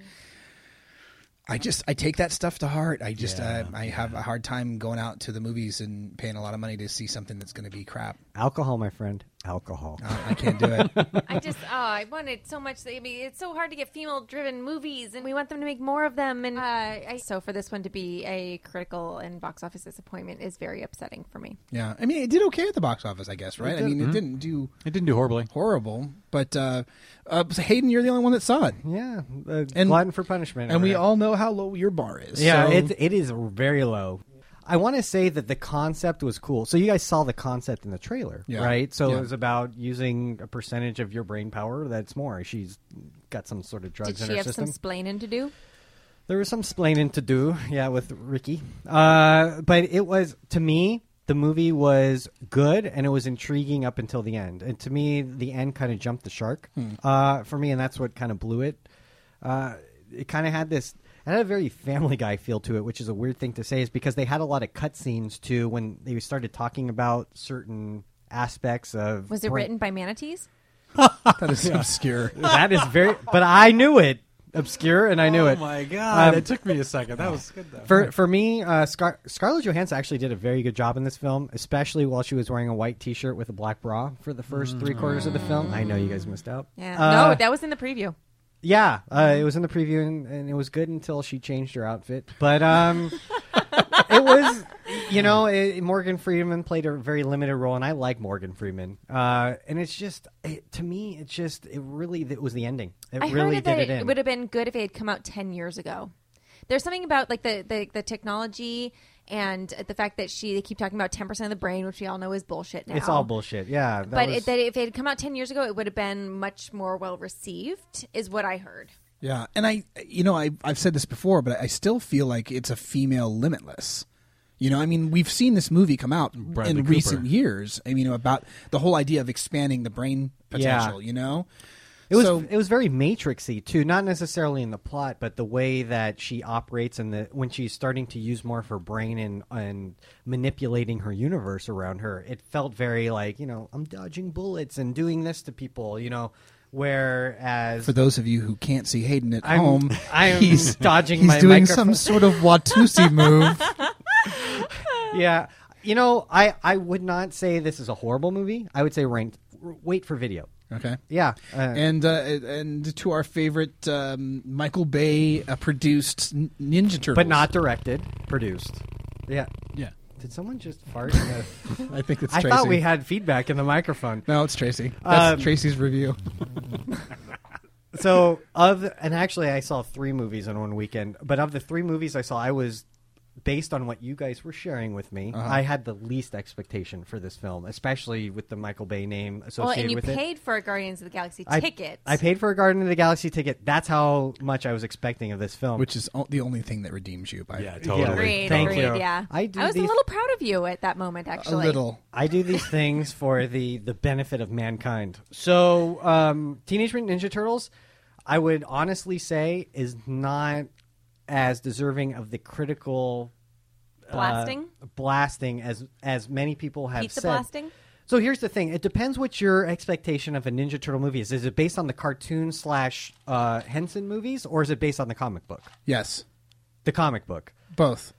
I just I take that stuff to heart. I just Yeah, uh, I have a hard time going out to the movies and paying a lot of money to see something that's going to be crap. Alcohol, my friend. Alcohol. Uh, I can't do it. I just, oh, I wanted so much. I mean, it's so hard to get female-driven movies, and we want them to make more of them. And uh, I, so, for this one to be a critical and box office disappointment is very upsetting for me. Yeah, I mean, it did okay at the box office, I guess, right? I mean, it didn't do It didn't do horribly. horrible, but uh, uh, so Hayden, you're the only one that saw it, Yeah, uh, And- glutton for punishment. and we over all know how low your bar is. Yeah, so- it it is very low. I want to say that the concept was cool. So you guys saw the concept in the trailer, Yeah. right? So Yeah. it was about using a percentage of your brain power. That's more. She's got some sort of drugs Did in she her have system. some splaining to do? There was some splaining to do, yeah, with Ricky. Uh, but it was, to me, the movie was good and it was intriguing up until the end. And to me, the end kind of jumped the shark uh, for me, and that's what kind of blew it. Uh, it kind of had this. It had a very Family Guy feel to it, which is a weird thing to say, is because they had a lot of cutscenes too when they started talking about certain aspects of. Was it brain- written by manatees? that is obscure. That is very, but I knew it. Obscure, and I knew it. Oh my god! Um, it took me a second. That was good though. For for me, uh, Scar- Scarlett Johansson actually did a very good job in this film, especially while she was wearing a white T-shirt with a black bra for the first three quarters of the film. I know you guys missed out. Yeah. Uh, no, that was in the preview. Yeah, uh, it was in the preview, and, and it was good until she changed her outfit. But um, it was, you know, it, Morgan Freeman played a very limited role, and I like Morgan Freeman. Uh, and it's just, it, to me, it's just, it really, it was the ending. It I really heard did that it, it, in. would have been good if it had come out ten years ago. There's something about like the, the, the technology and the fact that she they keep talking about ten percent of the brain, which we all know is bullshit now. It's all bullshit. Yeah, that But was- it, that if it had come out ten years ago, it would have been much more well received, is what I heard. Yeah, and I, you know, I, I've said this before, but I still feel like it's a female Limitless. You know, I mean, we've seen this movie come out Bradley in Cooper. recent years. I mean, you know, about the whole idea of expanding the brain potential. Yeah. You know, It was So- it was very Matrixy too, not necessarily in the plot, but the way that she operates and the when she's starting to use more of her brain and and manipulating her universe around her. It felt very like, you know, I'm dodging bullets and doing this to people, you know. Whereas for those of you who can't see Hayden at I'm- home, I'm he's dodging he's my doing microphone. some sort of Watusi move. yeah, you know, I I would not say this is a horrible movie. I would say rank, wait for video. Okay. Yeah, uh, And uh, and to our favorite um, Michael Bay uh, produced N- Ninja Turtles, but not directed, produced. Yeah. Yeah. Did someone just fart? In the... I think it's I Tracy. thought we had feedback in the microphone. No, it's Tracy. That's Um, Tracy's review. So of and actually I saw three movies in one weekend, but of the three movies I saw, I was based on what you guys were sharing with me, Uh-huh. I had the least expectation for this film, especially with the Michael Bay name Well, associated and you with it. paid for a Guardians of the Galaxy I- ticket. I paid for a Guardian of the Galaxy ticket. That's how much I was expecting of this film. Which is o- the only thing that redeems you. By Yeah, totally. Agreed. Thank agreed, you. Yeah. I do was these- a little proud of you at that moment, a actually. little. I do these things for the the benefit of mankind. So, um, Teenage Mutant Ninja Turtles, I would honestly say, is not as deserving of the critical uh, Blasting? blasting as as many people have Pizza said. blasting? So here's the thing: it depends what your expectation of a Ninja Turtle movie is. Is it based on the cartoon slash uh, Henson movies, or is it based on the comic book? Yes, The comic book. both.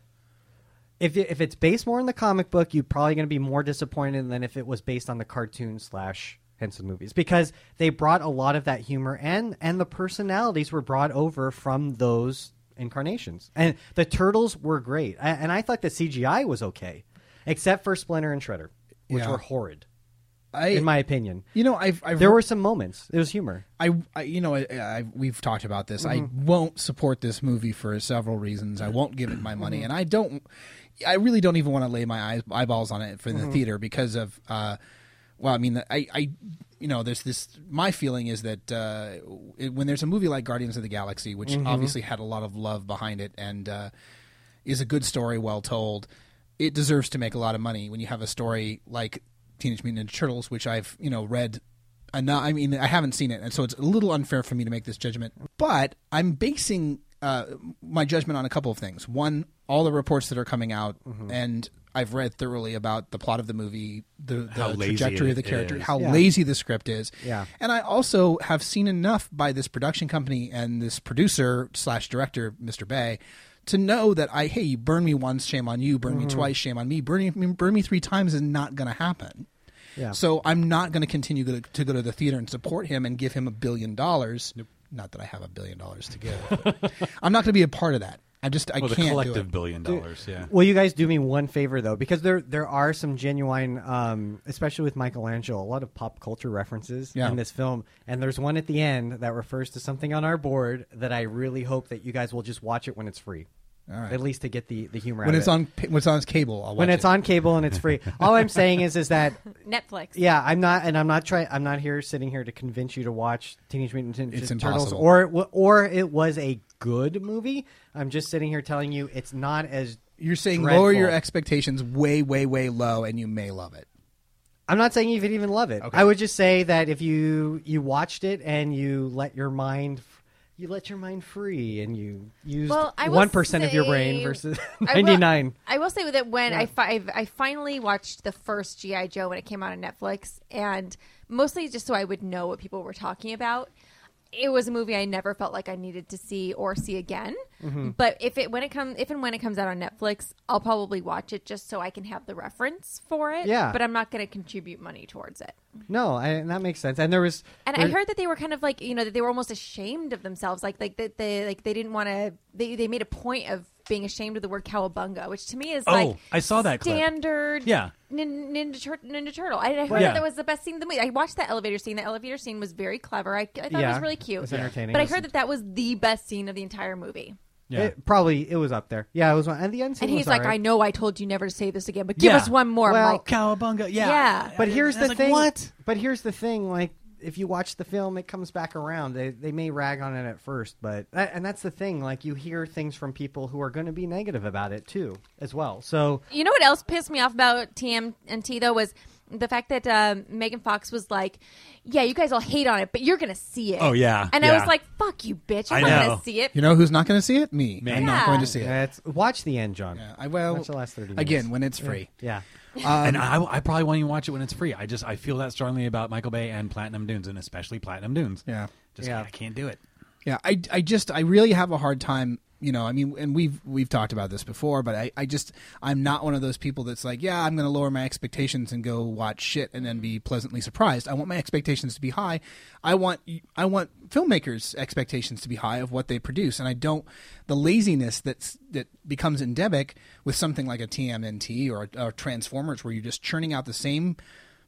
If it, if it's based more on the comic book, you're probably going to be more disappointed than if it was based on the cartoon slash Henson movies, because they brought a lot of that humor and and the personalities were brought over from those incarnations, and the turtles were great. A- And I thought the C G I was okay, except for Splinter and Shredder, which Yeah. were horrid, I, in my opinion. you know, I've, I've There were some moments. There was humor. I, I you know, I, I, we've talked about this. I won't support this movie for several reasons. I won't give it my money, and I don't. I really don't even want to lay my eyes, eyeballs on it for the theater because of. Uh, well, I mean, I, I, you know, there's this. My feeling is that uh, it, when there's a movie like Guardians of the Galaxy, which obviously had a lot of love behind it and uh, is a good story, well told, it deserves to make a lot of money. When you have a story like Teenage Mutant Ninja Turtles, which I've you know read. enough, I mean, I haven't seen it, and so it's a little unfair for me to make this judgment. But I'm basing uh, my judgment on a couple of things. One, all the reports that are coming out, and I've read thoroughly about the plot of the movie, the, How the lazy trajectory it of the character, is. how Yeah. lazy the script is. Yeah. And I also have seen enough by this production company and this producer slash director, Mister Bay, to know that I, hey, you burn me once, shame on you. Burn me twice, shame on me. Burn me, burn me three times is not going to happen. Yeah. So I'm not going to continue to, to go to the theater and support him and give him a billion dollars. Not that I have a billion dollars to give. but I'm not going to be a part of that. I just I Well, the can't do collective it. billion dollars, yeah. Will you guys do me one favor though, because there there are some genuine, um, especially with Michelangelo, a lot of pop culture references Yeah. in this film, and there's one at the end that refers to something on our board that I really hope that you guys will just watch it when it's free, All right. at least to get the the humor When out it's of it. on when it's on cable, I'll watch when it's it. on cable and it's free. All I'm saying is is that Netflix. yeah, I'm not, and I'm not trying. I'm not here sitting here to convince you to watch Teenage Mutant Ninja It's Turtles, impossible. or it wa- or it was a good movie. I'm just sitting here telling you it's not as. You're saying dreadful. lower your expectations way, way, way low, and you may love it. I'm not saying you could even love it. Okay. I would just say that if you you watched it and you let your mind. You let your mind free, and you used Well, I will one percent of your brain say- versus I will- ninety-nine. I will say that when Yeah. I, fi- I finally watched the first G I. Joe when it came out on Netflix, and mostly just so I would know what people were talking about. It was a movie I never felt like I needed to see or see again. Mm-hmm. But if it when it comes if and when it comes out on Netflix, I'll probably watch it just so I can have the reference for it. Yeah. But I'm not going to contribute money towards it. No, I, and that makes sense. And there was, And there- I heard that they were kind of like, you know, that they were almost ashamed of themselves. Like, like that they, like they didn't want to. They, they made a point of being ashamed of the word cowabunga, which to me is Oh, like I saw that clip. standard. Yeah. Nin, Ninja, Tur- Ninja Turtle. I, I heard Yeah. that was the best scene of the movie. I watched that elevator scene. The elevator scene was very clever. I, I thought it Yeah, was really cute. it was entertaining. But I It was- heard that that was the best scene of the entire movie. Yeah. It, probably it was up there. Yeah, it was one. And the end scene And he's was like, all right. "I know I told you never to say this again, but give Yeah. us one more." I'm Well, like, Cowabunga, yeah. Yeah. But here's I the was like, thing. what? But here's the thing. Like, if you watch the film, it comes back around. They they may rag on it at first, but and that's the thing. Like, you hear things from people who are going to be negative about it too, as well. So You know what else pissed me off about T M N T though was the fact that um, Megan Fox was like, "Yeah, you guys all hate on it, but you're gonna see it." Oh, yeah. and I Yeah. was like, "Fuck you, bitch! I'm I not know. gonna see it." You know who's not going to see it? Me. Me. I'm not Yeah. going to see it. yeah, it's, watch the end, John. Yeah, I well Watch the last thirty again minutes. when it's free. Yeah. and I, I probably won't even watch it when it's free. I just I feel that strongly about Michael Bay and Platinum Dunes, and especially Platinum Dunes. Yeah. Just Yeah. I can't do it. Yeah, I, I just I really have a hard time, you know, I mean, and we've we've talked about this before, but I, I just I'm not one of those people that's like, yeah, I'm going to lower my expectations and go watch shit and then be pleasantly surprised. I want my expectations to be high. I want I want filmmakers' expectations to be high of what they produce, and I don't the laziness that's that becomes endemic with something like a T M N T or, or Transformers, where you're just churning out the same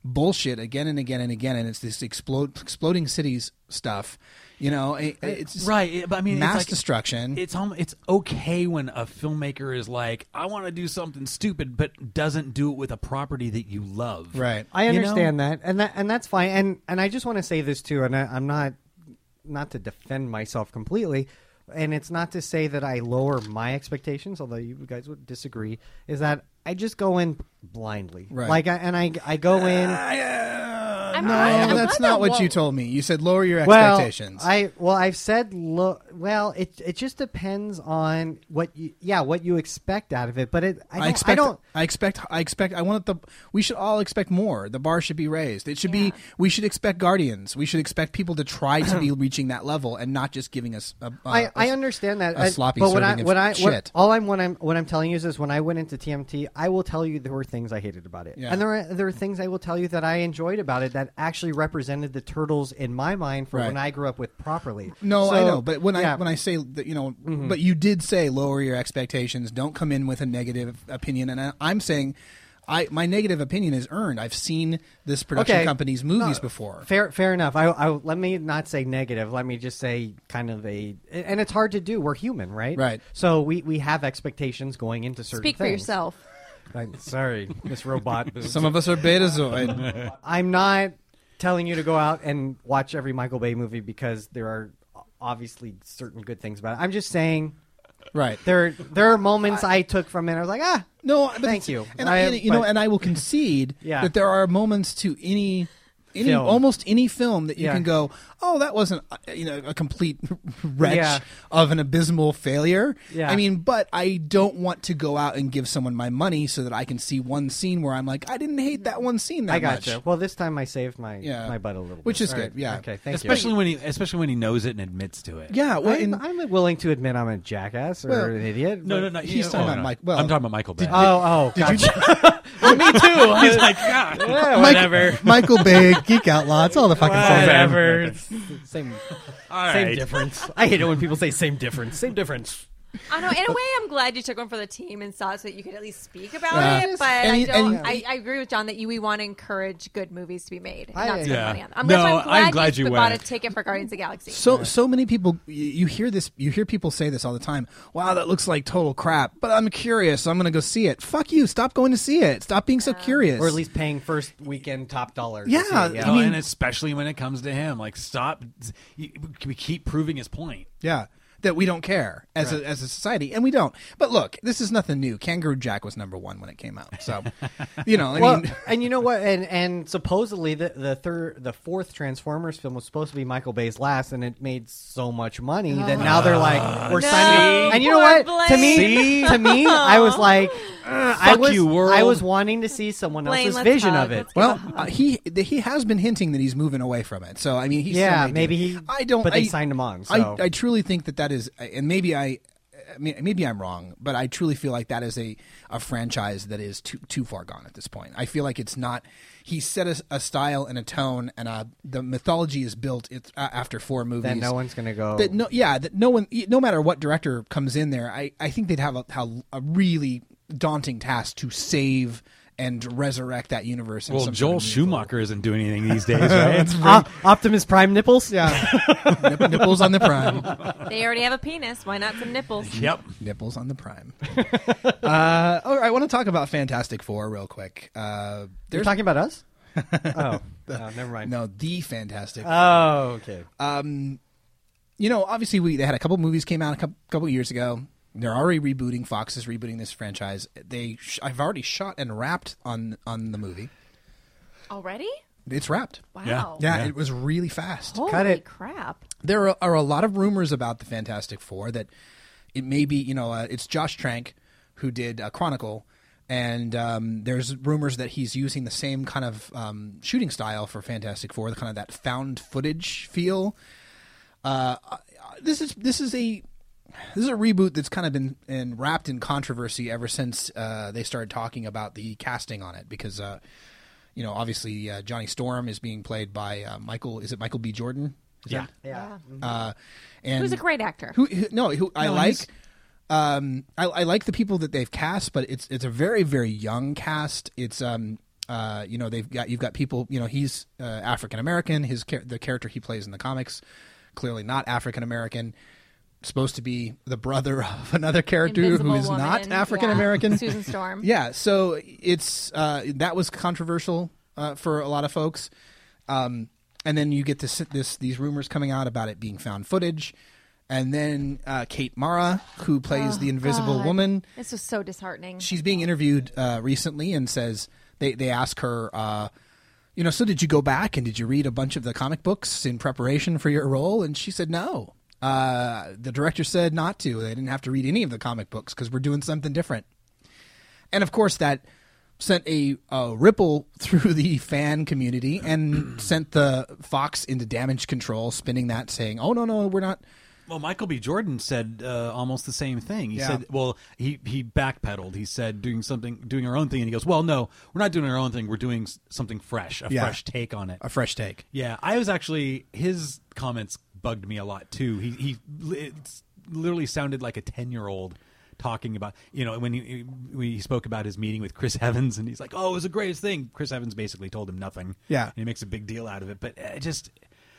bullshit again and again and again, and it's this explode, exploding cities stuff. You know, it, it's just right. But I mean, mass it's like, destruction. It's almost, it's okay when a filmmaker is like, I want to do something stupid, but doesn't do it with a property that you love. Right. I You know? understand that, and that and that's fine. And and I just want to say this too, and I, I'm not not to defend myself completely, and it's not to say that I lower my expectations, although you guys would disagree. Is that I just go in blindly, Right. Like, I, and I I go in. I'm No, glad- I'm that's glad not that what you won't. told me. You said lower your Well, expectations. I well, I've said lo- well, it it just depends on what you yeah what you expect out of it. But it I, don't, I I expect. don't. I expect. I expect. I want the. We should all expect more. The bar should be raised. It should Yeah. be. We should expect Guardians. We should expect people to try to be reaching that level and not just giving us. A, a, I, I a- understand that, a I- sloppy but when I serving of when I shit. what, all I'm what I'm what I'm telling you is this: when I went into T M T, I will tell you there were things I hated about it, Yeah. and there are, there are things I will tell you that I enjoyed about it that actually represented the Turtles in my mind for Right. when I grew up with properly. No, So, I know, but when yeah. I when I say that, you know, but you did say lower your expectations. Don't come in with a negative opinion, and I, I'm saying, I my negative opinion is earned. I've seen this production Okay. company's movies No, before. Fair, fair enough. I, I let me not say negative. Let me just say kind of a, and it's hard to do. We're human, right? Right. So we, we have expectations going into certain Speak for things. yourself. I'm sorry, Miss Robot. Some of us are Betazoid. I'm not telling you to go out and watch every Michael Bay movie because there are obviously certain good things about it. I'm just saying Right. there there are moments I, took from it. I was like, ah, No, but Thank it's- you. And I- I, and, you know, but- and I will concede Yeah. that there are moments to any, any Film. almost any film that you Yeah. can go, oh, that wasn't uh, you know a complete wretch Yeah. of an abysmal failure. Yeah. I mean, but I don't want to go out and give someone my money so that I can see one scene where I'm like, I didn't hate that one scene that I got much. you. Well, this time I saved my Yeah. my butt a little, Which bit. is All good, yeah. Okay. Thank especially you. when he, especially when he knows it and admits to it. Yeah, well, I'm, and- I'm willing to admit I'm a jackass or Well, an idiot. No, but- no, no. He's you- talking oh, about no. Mike- well, I'm talking about Michael Bay. Oh, oh, Did you? me too. He's like, God. Yeah, Mike- whatever. Michael Bay, Geek Outlaw. It's all the fucking same. Whatever. It's same, All same right. difference. I hate it when people say same difference. Same difference. I know. In a way, I'm glad you took one for the team and saw it so that you could at least speak about Yeah. it. But And I you- don't. and- I, I agree with John that you we want to encourage good movies to be made, and I- not spend Yeah. money on them. I'm, No, that's why I'm I'm glad, glad you bought went. a ticket for Guardians of the Galaxy. So so many people you, you hear this you hear people say this all the time. Wow, that looks like total crap. But I'm curious, so I'm going to go see it. Fuck you. Stop going to see it. Stop being so curious. Or at least paying first weekend top dollar. to Yeah, see it, I No, mean- and especially when it comes to him, like, stop. you- We keep proving his point. yeah, that we don't care as a, as a society, and we don't. But look, this is nothing new. Kangaroo Jack was number one when it came out. So, you know, I well, mean, and you know what? And and supposedly the the third, the fourth Transformers film was supposed to be Michael Bay's last, and it made so much money that now they're like, we're No, signing. And you know poor what? To me, Blaine. to me, I was like, uh, I Fuck was, you, world. I was wanting to see someone Blaine, else's let's vision hug. of it. Let's get well, a uh, he he has been hinting that he's moving away from it. So, I mean, he's Yeah, still may maybe do. he- I don't. but they I- signed him on, so. I I truly think that that is, and maybe I. I mean, maybe I'm wrong, but I truly feel like that is a, a franchise that is too too far gone at this point. I feel like it's not. He set a, a style and a tone, and uh the mythology is built it's, uh, after four movies. Then no one's gonna go. That no, yeah, that no one, no matter what director comes in there, I, I think they'd have a, how a really daunting task to save and resurrect that universe. In Well, some Joel sort of meaningful- Schumacher isn't doing anything these days, right? Op- Optimus Prime nipples. Yeah, Nip- nipples on the prime. They already have a penis. Why not some nipples? Yep. Nipples on the prime. uh, all right, I want to talk about Fantastic Four real quick. Uh, You're there's talking about us? oh, no, never mind. no the Fantastic. Oh, okay. um, you know, obviously we they had a couple movies came out a couple, couple years ago. They're already rebooting. Fox is rebooting this franchise. They sh- I've already shot and wrapped on on the movie. Already? It's wrapped. Wow. Yeah. Yeah, Yeah. it was really fast. Holy Cut it. crap. There are, are a lot of rumors about the Fantastic Four that it may be, you know, uh, it's Josh Trank who did uh, Chronicle, and um, there's rumors that he's using the same kind of um, shooting style for Fantastic Four, the kind of that found footage feel. Uh, this is this is a this is a reboot that's kind of been in, wrapped in controversy ever since uh, they started talking about the casting on it, because uh, you know, obviously uh, Johnny Storm is being played by uh, Michael. Is it Michael B. Jordan? Is Yeah. Yeah. Uh, and Who's a great actor. who, who no who I No, like. he's- Um, I, I like the people that they've cast, but it's it's a very very young cast. It's um Uh, you know, they've got you've got people. You know, he's uh, African American. His char- the character he plays in the comics, clearly not African American. Supposed to be the brother of another character Invisible who is Woman, not African yeah. American. Susan Storm. Yeah, so it's uh, that was controversial uh, for a lot of folks. Um, and then you get this, this these rumors coming out about it being found footage. And then uh, Kate Mara, who plays Oh, the Invisible God. Woman, This was so disheartening. she's being interviewed uh, recently and says they they ask her, uh, you know, so did you go back and did you read a bunch of the comic books in preparation for your role? And she said no. Uh, the director said not to. They didn't have to read any of the comic books because we're doing something different. And of course, that sent a, a ripple through the fan community and sent the Fox into damage control, spinning that, saying, "Oh no, no, we're not." Well, Michael B. Jordan said uh, almost the same thing. He Yeah. said, well, he, he backpedaled. He said doing something, doing our own thing. And he goes, well, no, we're not doing our own thing. We're doing s- something fresh, a Yeah. fresh take on it. A fresh take. Yeah, I was actually, his comments bugged me a lot, too. He, he it literally sounded like a ten-year-old talking about, you know, when he, when he spoke about his meeting with Chris Evans, and he's like, oh, it was the greatest thing. Chris Evans basically told him nothing. Yeah. And he makes a big deal out of it. But it just,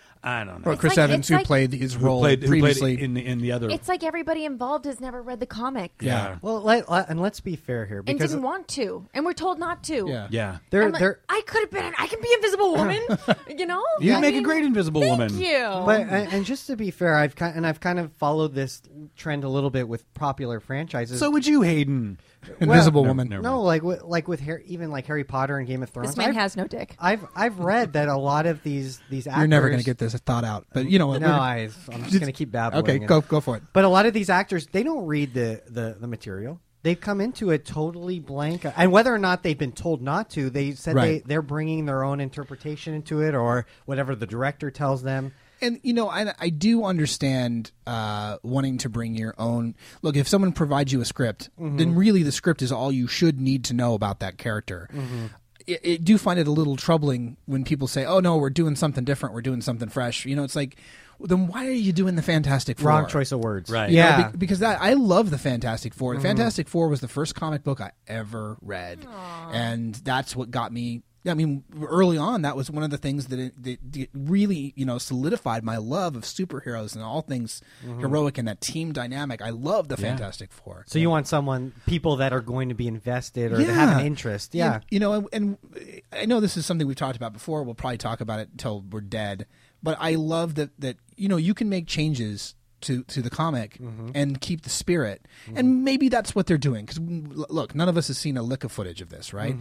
I don't know. Or Chris like- Evans, it's who like- played his Who role played, who played previously. in, the, in the other. It's like everybody involved has never read the comic. yeah. Well, let, let- and let's be fair here And because didn't want to. And we're told not to. Yeah. Yeah. they're I'm like, they're I could have been an, I can be Invisible Woman. You know? You'd I make a mean, great Invisible thank Woman. you. But and, and just to be fair, I've kind and I've kind of followed this trend a little bit with popular franchises. So would you, Hayden? Invisible No, Woman. never no, mind. like with, like with Harry, even like Harry Potter and Game of Thrones. this man I've, has no dick. I've I've read that a lot of these these actors. You're never going to get this thought out, but you know what? No, we're- I, I'm just going to keep babbling. Okay, and- go go for it. But a lot of these actors, they don't read the, the, the material. They've come into it totally blank. And whether or not they've been told not to, they said Right. they, they're bringing their own interpretation into it or whatever the director tells them. And you know, I, I do understand uh, wanting to bring your own. Look, if someone provides you a script, then really the script is all you should need to know about that character. I, I do find it a little troubling when people say, "Oh no, we're doing something different. We're doing something fresh." You know, it's like, then why are you doing the Fantastic Four? Wrong choice of words. Right. You know, Yeah. be- because that I love the Fantastic Four. The Fantastic Four was the first comic book I ever read, and that's what got me. I mean, early on, that was one of the things that, it, that that really, you know, solidified my love of superheroes and all things heroic and that team dynamic. I love the Yeah. Fantastic Four. So you want someone, people that are going to be invested or that have an interest. Yeah. And, you know, and, and I know this is something we've talked about before. We'll probably talk about it until we're dead. But I love that that you know you can make changes to to the comic and keep the spirit, and maybe that's what they're doing. Because look, none of us has seen a lick of footage of this, right?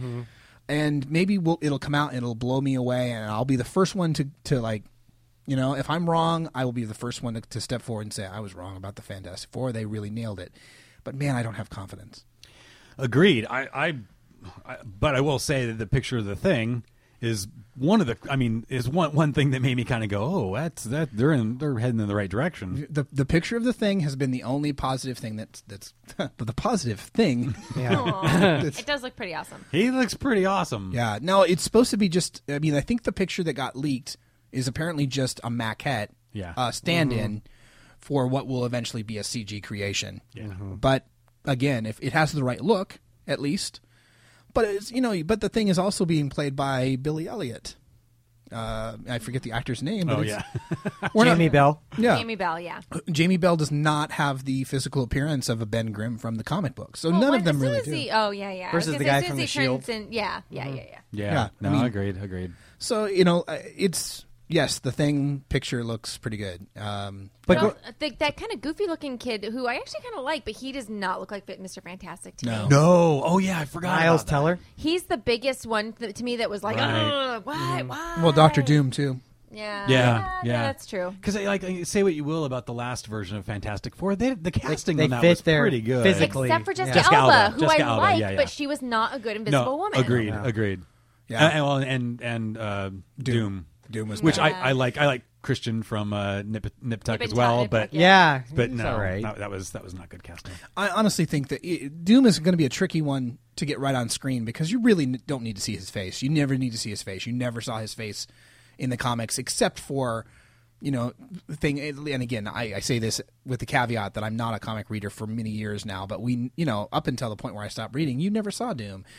And maybe we'll, it'll come out and it'll blow me away, and I'll be the first one to to like. You know, if I'm wrong, I will be the first one to, to step forward and say I was wrong about the Fantastic Four. They really nailed it. But man, I don't have confidence. Agreed. I, I, I, but I will say that the picture of the Thing is one of the. I mean, is one one thing that made me kind of go, "Oh, that's that. They're in. They're heading in the right direction." The the picture of the Thing has been the only positive thing that's that's but the positive thing. Yeah. Aw. It does look pretty awesome. He looks pretty awesome. Yeah. No, it's supposed to be just. I mean, I think the picture that got leaked is apparently just a maquette, Yeah. uh, stand-in for what will eventually be a C G creation. Yeah. But again, if it has the right look, at least. But it's you know, but the Thing is also being played by Billy Elliot. Uh, I forget the actor's name. But Oh it's, yeah. we're not- Jamie Bell. Yeah. Jamie Bell, yeah. Jamie Bell does not have the physical appearance of a Ben Grimm from the comic book, so Well, none when- of them as soon really as do. he, oh yeah, yeah. I Versus was the gonna guy say, as from soon The as he turns Shield. in- yeah, yeah, yeah, yeah. Yeah. Yeah, No, I mean- agreed. Agreed. So you know, uh, it's yes, the Thing picture looks pretty good. Um, But Well, go- the, that kind of goofy looking kid who I actually kind of like, but he does not look like Mister Fantastic to No. me. No. Oh yeah, I forgot. Miles about that. Teller. He's the biggest one th- to me that was like, Right. Ugh, why, why? well, Doctor Doom too. Yeah, Yeah, yeah, that's true. Because like, say what you will about the last version of Fantastic Four, they, the casting they on that fit was their pretty good. physically- Except for Jessica, Jessica Alba, Alba. who Jessica I Alba, liked, yeah, yeah. but she was not a good Invisible no, Woman. Agreed. Yeah. Agreed. Yeah. And, well, and and uh, Doom. Doom was which good. I, Yeah. I like. I like Christian from uh, Nip, Nip Tuck Nip as and well, Tuck, but yeah. Yeah. but he's no, all right. that, that was that was not good casting. I honestly think that it, Doom is going to be a tricky one to get right on screen because you really n- don't need to see his face. You never need to see his face. You never saw his face in the comics except for, you know, thing. And again, I, I say this with the caveat that I'm not a comic reader for many years now. But we, you know, up until the point where I stopped reading, you never saw Doom.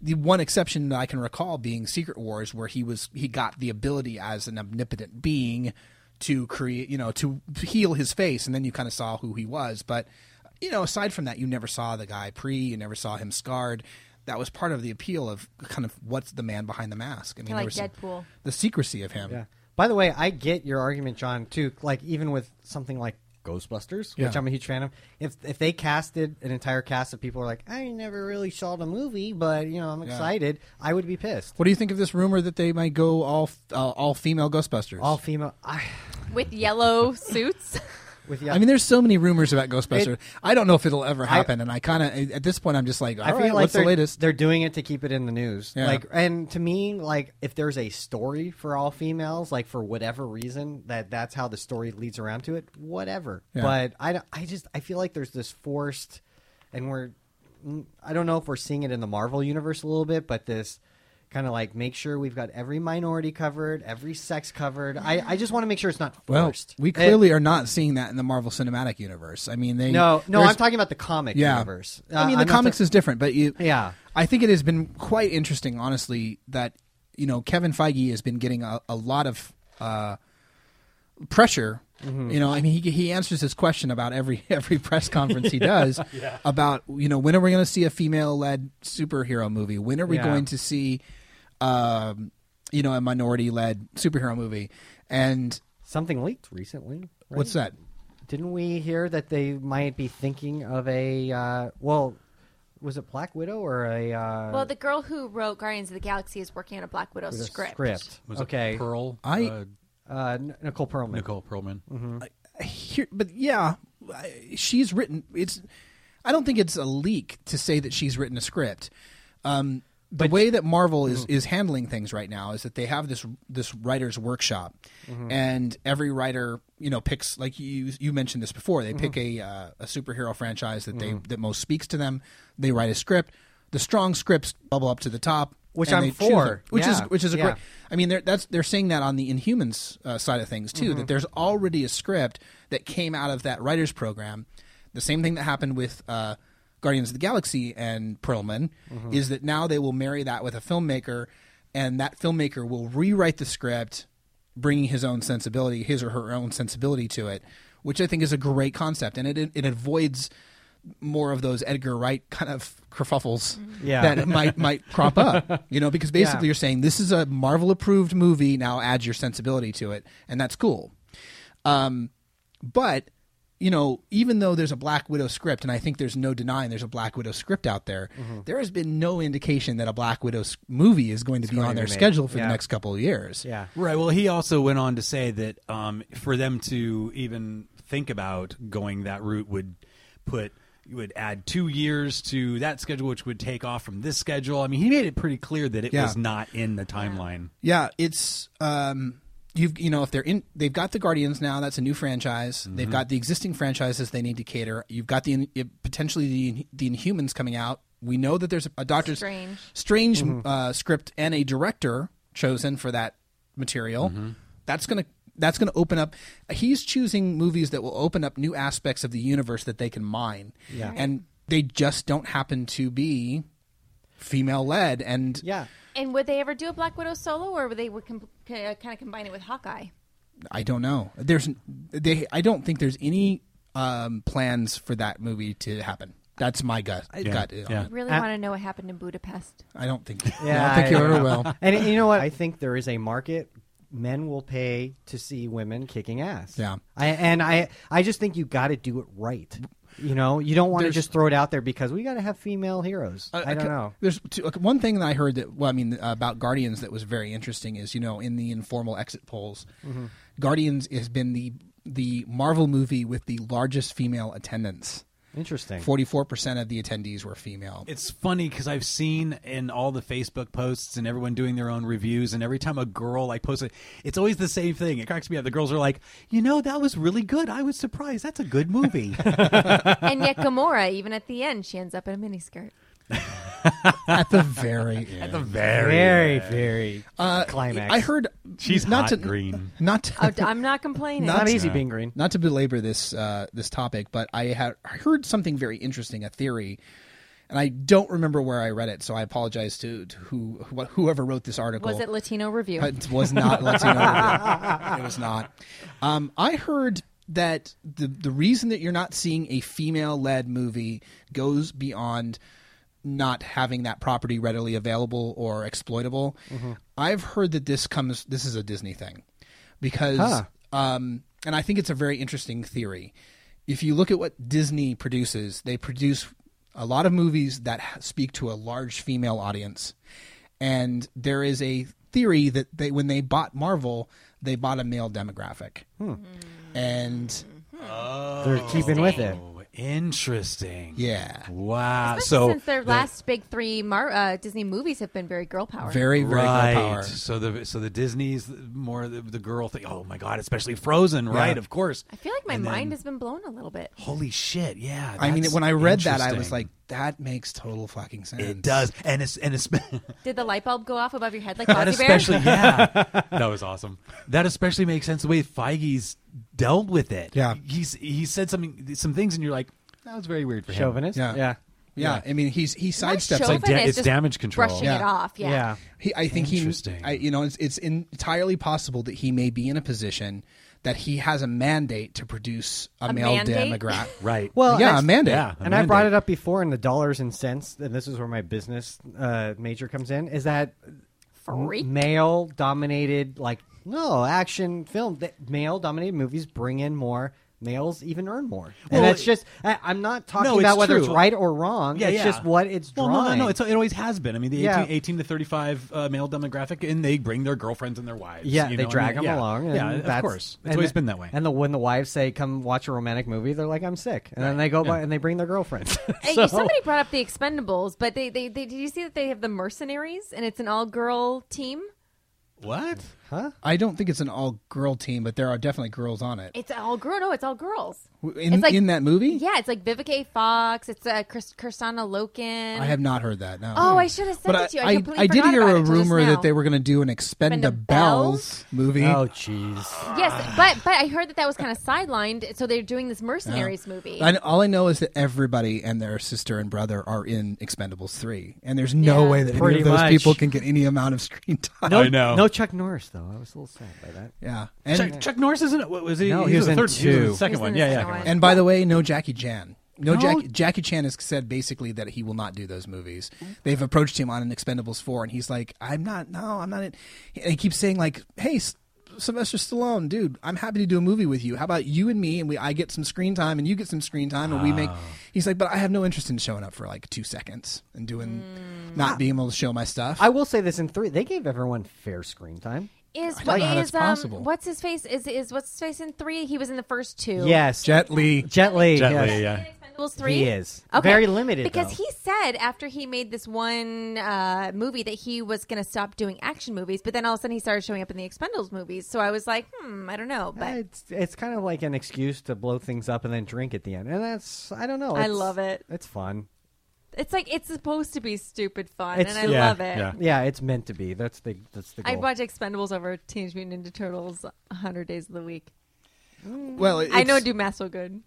the one exception that I can recall being Secret Wars, where he was he got the ability as an omnipotent being to create, you know, to heal his face, and then you kind of saw who he was. But you know, aside from that, you never saw the guy pre, you never saw him scarred. That was part of the appeal of kind of what's the man behind the mask. I mean, Kinda there like was some- Deadpool. the secrecy of him. Yeah. By the way, I get your argument, John, too. Like, even with something like Ghostbusters, Yeah. which I'm a huge fan of, if if they casted an entire cast of people who are like, I never really saw the movie, but, you know, I'm excited, I would be pissed. What do you think of this rumor that they might go all uh, all female Ghostbusters? All female. I, With yellow suits. with the, I mean, there's so many rumors about Ghostbusters. It- I don't know if it'll ever I- happen, and I kind of at this point I'm just like, all I right, feel like what's the they're, latest? they're doing it to keep it in the news. Yeah. Like, and to me, like, if there's a story for all females, like for whatever reason that that's how the story leads around to it, whatever. Yeah. But I, don't- I just I feel like there's this forced, and we're I don't know if we're seeing it in the Marvel universe a little bit, but this kind of like make sure we've got every minority covered, every sex covered. I, I just want to make sure it's not Well, forced. we It- clearly are not seeing that in the Marvel Cinematic Universe. I mean, they no, no, there's- I'm talking about the comic yeah. universe. I mean, Uh, the I'm not comics ta- is different, but you, yeah. I think it has been quite interesting, honestly, that you know Kevin Feige has been getting a, a lot of uh, pressure. Mm-hmm. You know, I mean, he he answers this question about every every press conference he does about you know when are we going to see a female led superhero movie? When are we Yeah. going to see, um, you know, a minority led superhero movie? And Something leaked recently. Right? what's that? Didn't we hear that they might be thinking of a uh, well, was it Black Widow or a uh, Well, the girl who wrote Guardians of the Galaxy is working on a Black Widow was a script. script? Was it okay, Pearl? I- uh, uh, N- Nicole Perlman. Nicole Perlman. Here, but yeah, I- she's written. It's. I don't think it's a leak to say that she's written a script. Um, the But- way that Marvel is, is handling things right now is that they have this this writers workshop, and every writer you know picks like you you mentioned this before. They pick a uh, a superhero franchise that they that most speaks to them. They write a script. The strong scripts bubble up to the top, Which and I'm they choose for. them, which is Yeah. which is a Yeah. great. I mean, they're, that's they're saying that on the Inhumans uh, side of things too. That there's already a script that came out of that writers program. The same thing that happened with uh, Guardians of the Galaxy and Perlman is that now they will marry that with a filmmaker, and that filmmaker will rewrite the script, bringing his own sensibility, his or her own sensibility to it, which I think is a great concept, and it it avoids more of those Edgar Wright kind of kerfuffles Yeah. that might might crop up, you know, because basically Yeah. you're saying this is a Marvel approved movie, now add your sensibility to it, and that's cool. Um, but you know, even though there's a Black Widow script, and I think there's no denying there's a Black Widow script out there, there has been no indication that a Black Widow s- movie is going to be going on to their be made. schedule for Yeah. the next couple of years. Yeah. Right. Well, he also went on to say that um, for them to even think about going that route would put you would add two years to that schedule, which would take off from this schedule. I mean, he made it pretty clear that it Yeah. was not in the timeline. Yeah, it's um, you've you know if they're in, they've got the Guardians now. That's a new franchise. They've got the existing franchises they need to cater. You've got the potentially the the Inhumans coming out. We know that there's a Doctor Strange. Strange uh, script and a director chosen for that material. That's gonna that's gonna open up. He's choosing movies that will open up new aspects of the universe that they can mine. Yeah. And they just don't happen to be female led. And Yeah. And would they ever do a Black Widow solo, or would they would com- uh, kind of combine it with Hawkeye? I don't know. There's they. I don't think there's any um, plans for that movie to happen. That's my gut. gut on yeah. I it. really Uh, want to know what happened in Budapest. I don't think. Yeah, I don't think you I- ever will. And you know what? I think there is a market. Men will pay to see women kicking ass. Yeah. I, and I, I just think you got to do it right. You know, you don't want to There's- just throw it out there because we got to have female heroes. Uh, I don't okay, know. There's two, okay, one thing that I heard that well, I mean uh, about Guardians that was very interesting is you know in the informal exit polls, Mm-hmm. Guardians has been the the Marvel movie with the largest female attendance. Interesting. Forty-four percent of the attendees were female. It's funny because I've seen in all the Facebook posts and everyone doing their own reviews, and every time a girl like posts it, it's always the same thing. It cracks me up. The girls are like, you know, that was really good. I was surprised. That's a good movie. And yet Gamora, even at the end, she ends up in a miniskirt. At the very end. the very, very, very Uh, climax. I heard She's not hot to green. not to, Oh, d- I'm not complaining. not Not- easy being green. not to belabor this uh, this topic, but I had I heard something very interesting, a theory, and I don't remember where I read it, so I apologize to, to who wh- whoever wrote this article. Was it Latino Review? It was not Latino Review. It was not. Um, I heard that the the reason that you're not seeing a female-led movie goes beyond not having that property readily available or exploitable. Mm-hmm. I've heard that this comes. This is a Disney thing, because, Huh. um, and I think it's a very interesting theory. If you look at what Disney produces, they produce a lot of movies that speak to a large female audience. And there is a theory that they, when they bought Marvel, they bought a male demographic. Hmm. And They're keeping with it. Oh, interesting. yeah, Wow. Especially so since their the- last big three Mar- uh, Disney movies have been very girl power. very, very right. girl power. So the so the Disney's more the, the girl thing. Oh my god, especially Frozen, right? Yeah. Of course. I feel like my And mind then- has been blown a little bit. Holy shit! Yeah. I mean, that's when I read that, I was interesting. like, that makes total fucking sense. it does, and it's and it's Did the light bulb go off above your head like that Fozzie especially Bear? yeah, that was awesome. That especially makes sense the way Feige's dealt with it. Yeah. he's he said something some things, and you're like, that was very weird for him. Chauvinist? Yeah. Yeah. Yeah, I mean, he's he Not sidesteps. chauvinist, Like, da- it's just damage control. Brushing Yeah. it off. Yeah. Yeah. he, I think he, Interesting. I, you know, it's it's entirely possible that he may be in a position that he has a mandate to produce a, A male mandate? demographic. Right. Well, yeah, that's- a mandate. yeah. And I brought it up before in the dollars and cents, and this is where my business uh, major comes in, is that Freak. male dominated, like, no, action film, male dominated movies bring in more. Males even earn more. Well, and it's just, I, I'm not talking No, it's about whether true. it's right or wrong. Yeah, it's yeah. just what it's Well, drawing. no, no, no. It's, it always has been. I mean, the Yeah. eighteen, eighteen to thirty-five uh, male demographic, and they bring their girlfriends and their wives. Yeah, you they know? drag I mean, them yeah. along. And Yeah, of that's- course. It's and always the- been that way. And the, when the wives say, "Come watch a romantic movie," they're like, "I'm sick," and then Right. they go Yeah. by and they bring their girlfriends. Hey, So- somebody brought up the Expendables, but they, they, they did you see that they have the Mercenaries and it's an all girl team? What? huh? I don't think it's an all-girl team, but there are definitely girls on it. It's all girl. No, it's all girls. In, It's like- in that movie? Yeah, it's like Vivica A. Fox. It's uh, Chris, Kirsana Loken. I have not heard that, no. Oh, I should have sent But it I, to you. I, I, completely I did forgot hear about a it till just rumor now. that they were going to do an Expendables Expendables? movie. Oh, jeez. Yes, but but I heard that that was kind of sidelined, so they're doing this Mercenaries movie. I, all I know is that everybody and their sister and brother are in Expendables three, and there's no Yeah. way that any Pretty of those much. people can get any amount of screen time. No, I know. No Chuck Norris though. I was a little sad by that. Yeah, and Chuck, Chuck Norris isn't. What was he? No, he he was was the in third. He was in two. the second He was one. in the Yeah, yeah. second one. and by the way, no Jackie Chan. No, No? Jackie, Jackie Chan has said basically that he will not do those movies. They've approached him on an Expendables four, and he's like, "I'm not. No, I'm not." In. And he keeps saying like, "Hey, S- Sylvester Stallone, dude, I'm happy to do a movie with you. How about you and me, and we I get some screen time, and you get some screen time, and we make." He's like, "But I have no interest in showing up for like two seconds and doing, not being able to show my stuff." I will say this in three. They gave everyone fair screen time. Is don't know how is that's um possible. what's his face? Is is what's his face in three? He was in the first two. Yes, Jet Li. Jet Li. Jet yes. Li, yeah. Expendables three. He is. Okay. Very limited, because though. he said after he made this one uh, movie that he was going to stop doing action movies, but then all of a sudden he started showing up in the Expendables movies. So I was like, hmm, I don't know, but Uh, It's it's kind of like an excuse to blow things up and then drink at the end, and that's I don't know. I it's- love it. It's fun. it's like it's supposed to be stupid fun, It's- and I yeah, love it. yeah. Yeah, it's meant to be. That's the that's the I goal. watch Expendables over Teenage Mutant Ninja Turtles one hundred days of the week. Well, it's, I know it do math so good.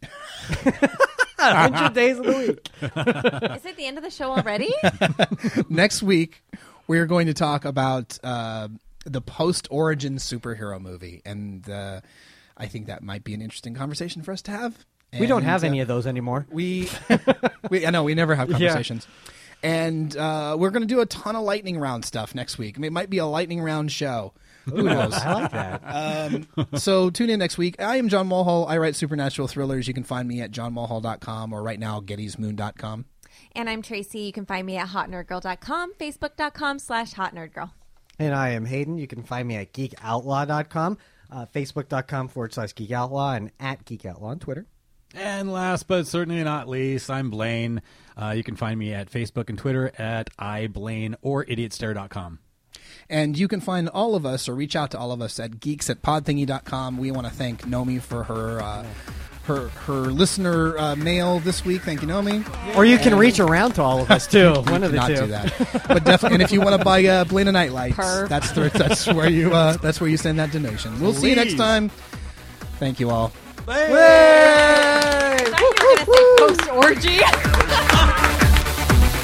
hundred days of the week. Is it the end of the show already? next week we are going to talk about uh, the post-origin superhero movie, and uh, I think that might be an interesting conversation for us to have. We don't And, have uh, any of those anymore. We, we I know we never have conversations. And uh, we're going to do a ton of lightning round stuff next week. I mean, it might be a lightning round show. Who knows? I like that. Um, so tune in next week. I am John Mulhall. I write supernatural thrillers. You can find me at john mulhall dot com or right now gettysmoon dot com. And I'm Tracy. You can find me at hot nerd girl dot com, facebook dot com slash hot nerd girl. And I am Hayden. You can find me at geek outlaw dot com, uh, facebook dot com forward slash geek outlaw, and at geek outlaw on Twitter. And last but certainly not least, I'm Blaine. Uh, you can find me at Facebook and Twitter at iBlaine or idiot stare dot com. And you can find all of us or reach out to all of us at geeks at podthingy dot com. We want to thank Nomi for her uh, her her listener uh, mail this week. Thank you, Nomi. Or you can reach around to all of us too. One of the Not two. do that, but definitely. And if you want to buy uh, Blaine a nightlights, Perf. that's the, that's where you uh, that's where you send that donation. We'll see you next Please. time. Thank you all. I thought you were going to say post orgy.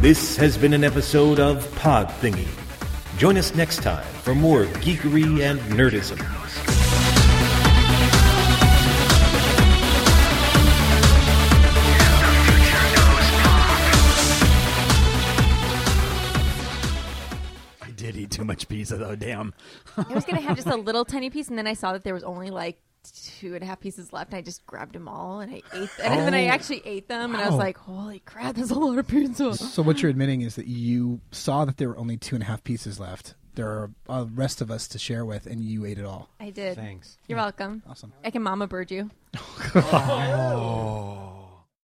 This has been an episode of Pod Thingy. Join us next time for more geekery and nerdism. I did eat too much pizza, though. Damn. I was gonna have just a little tiny piece, and then I saw that there was only like two and a half pieces left. And I just grabbed them all, and I ate them. And then I actually ate them, and I was Wow. like, "Holy crap, that's a lot of pizza!" So what you're admitting is that you saw that there were only two and a half pieces left. There are a rest of us to share with, and you ate it all. I did. Thanks. You're welcome. Awesome. I can mama bird you. Oh.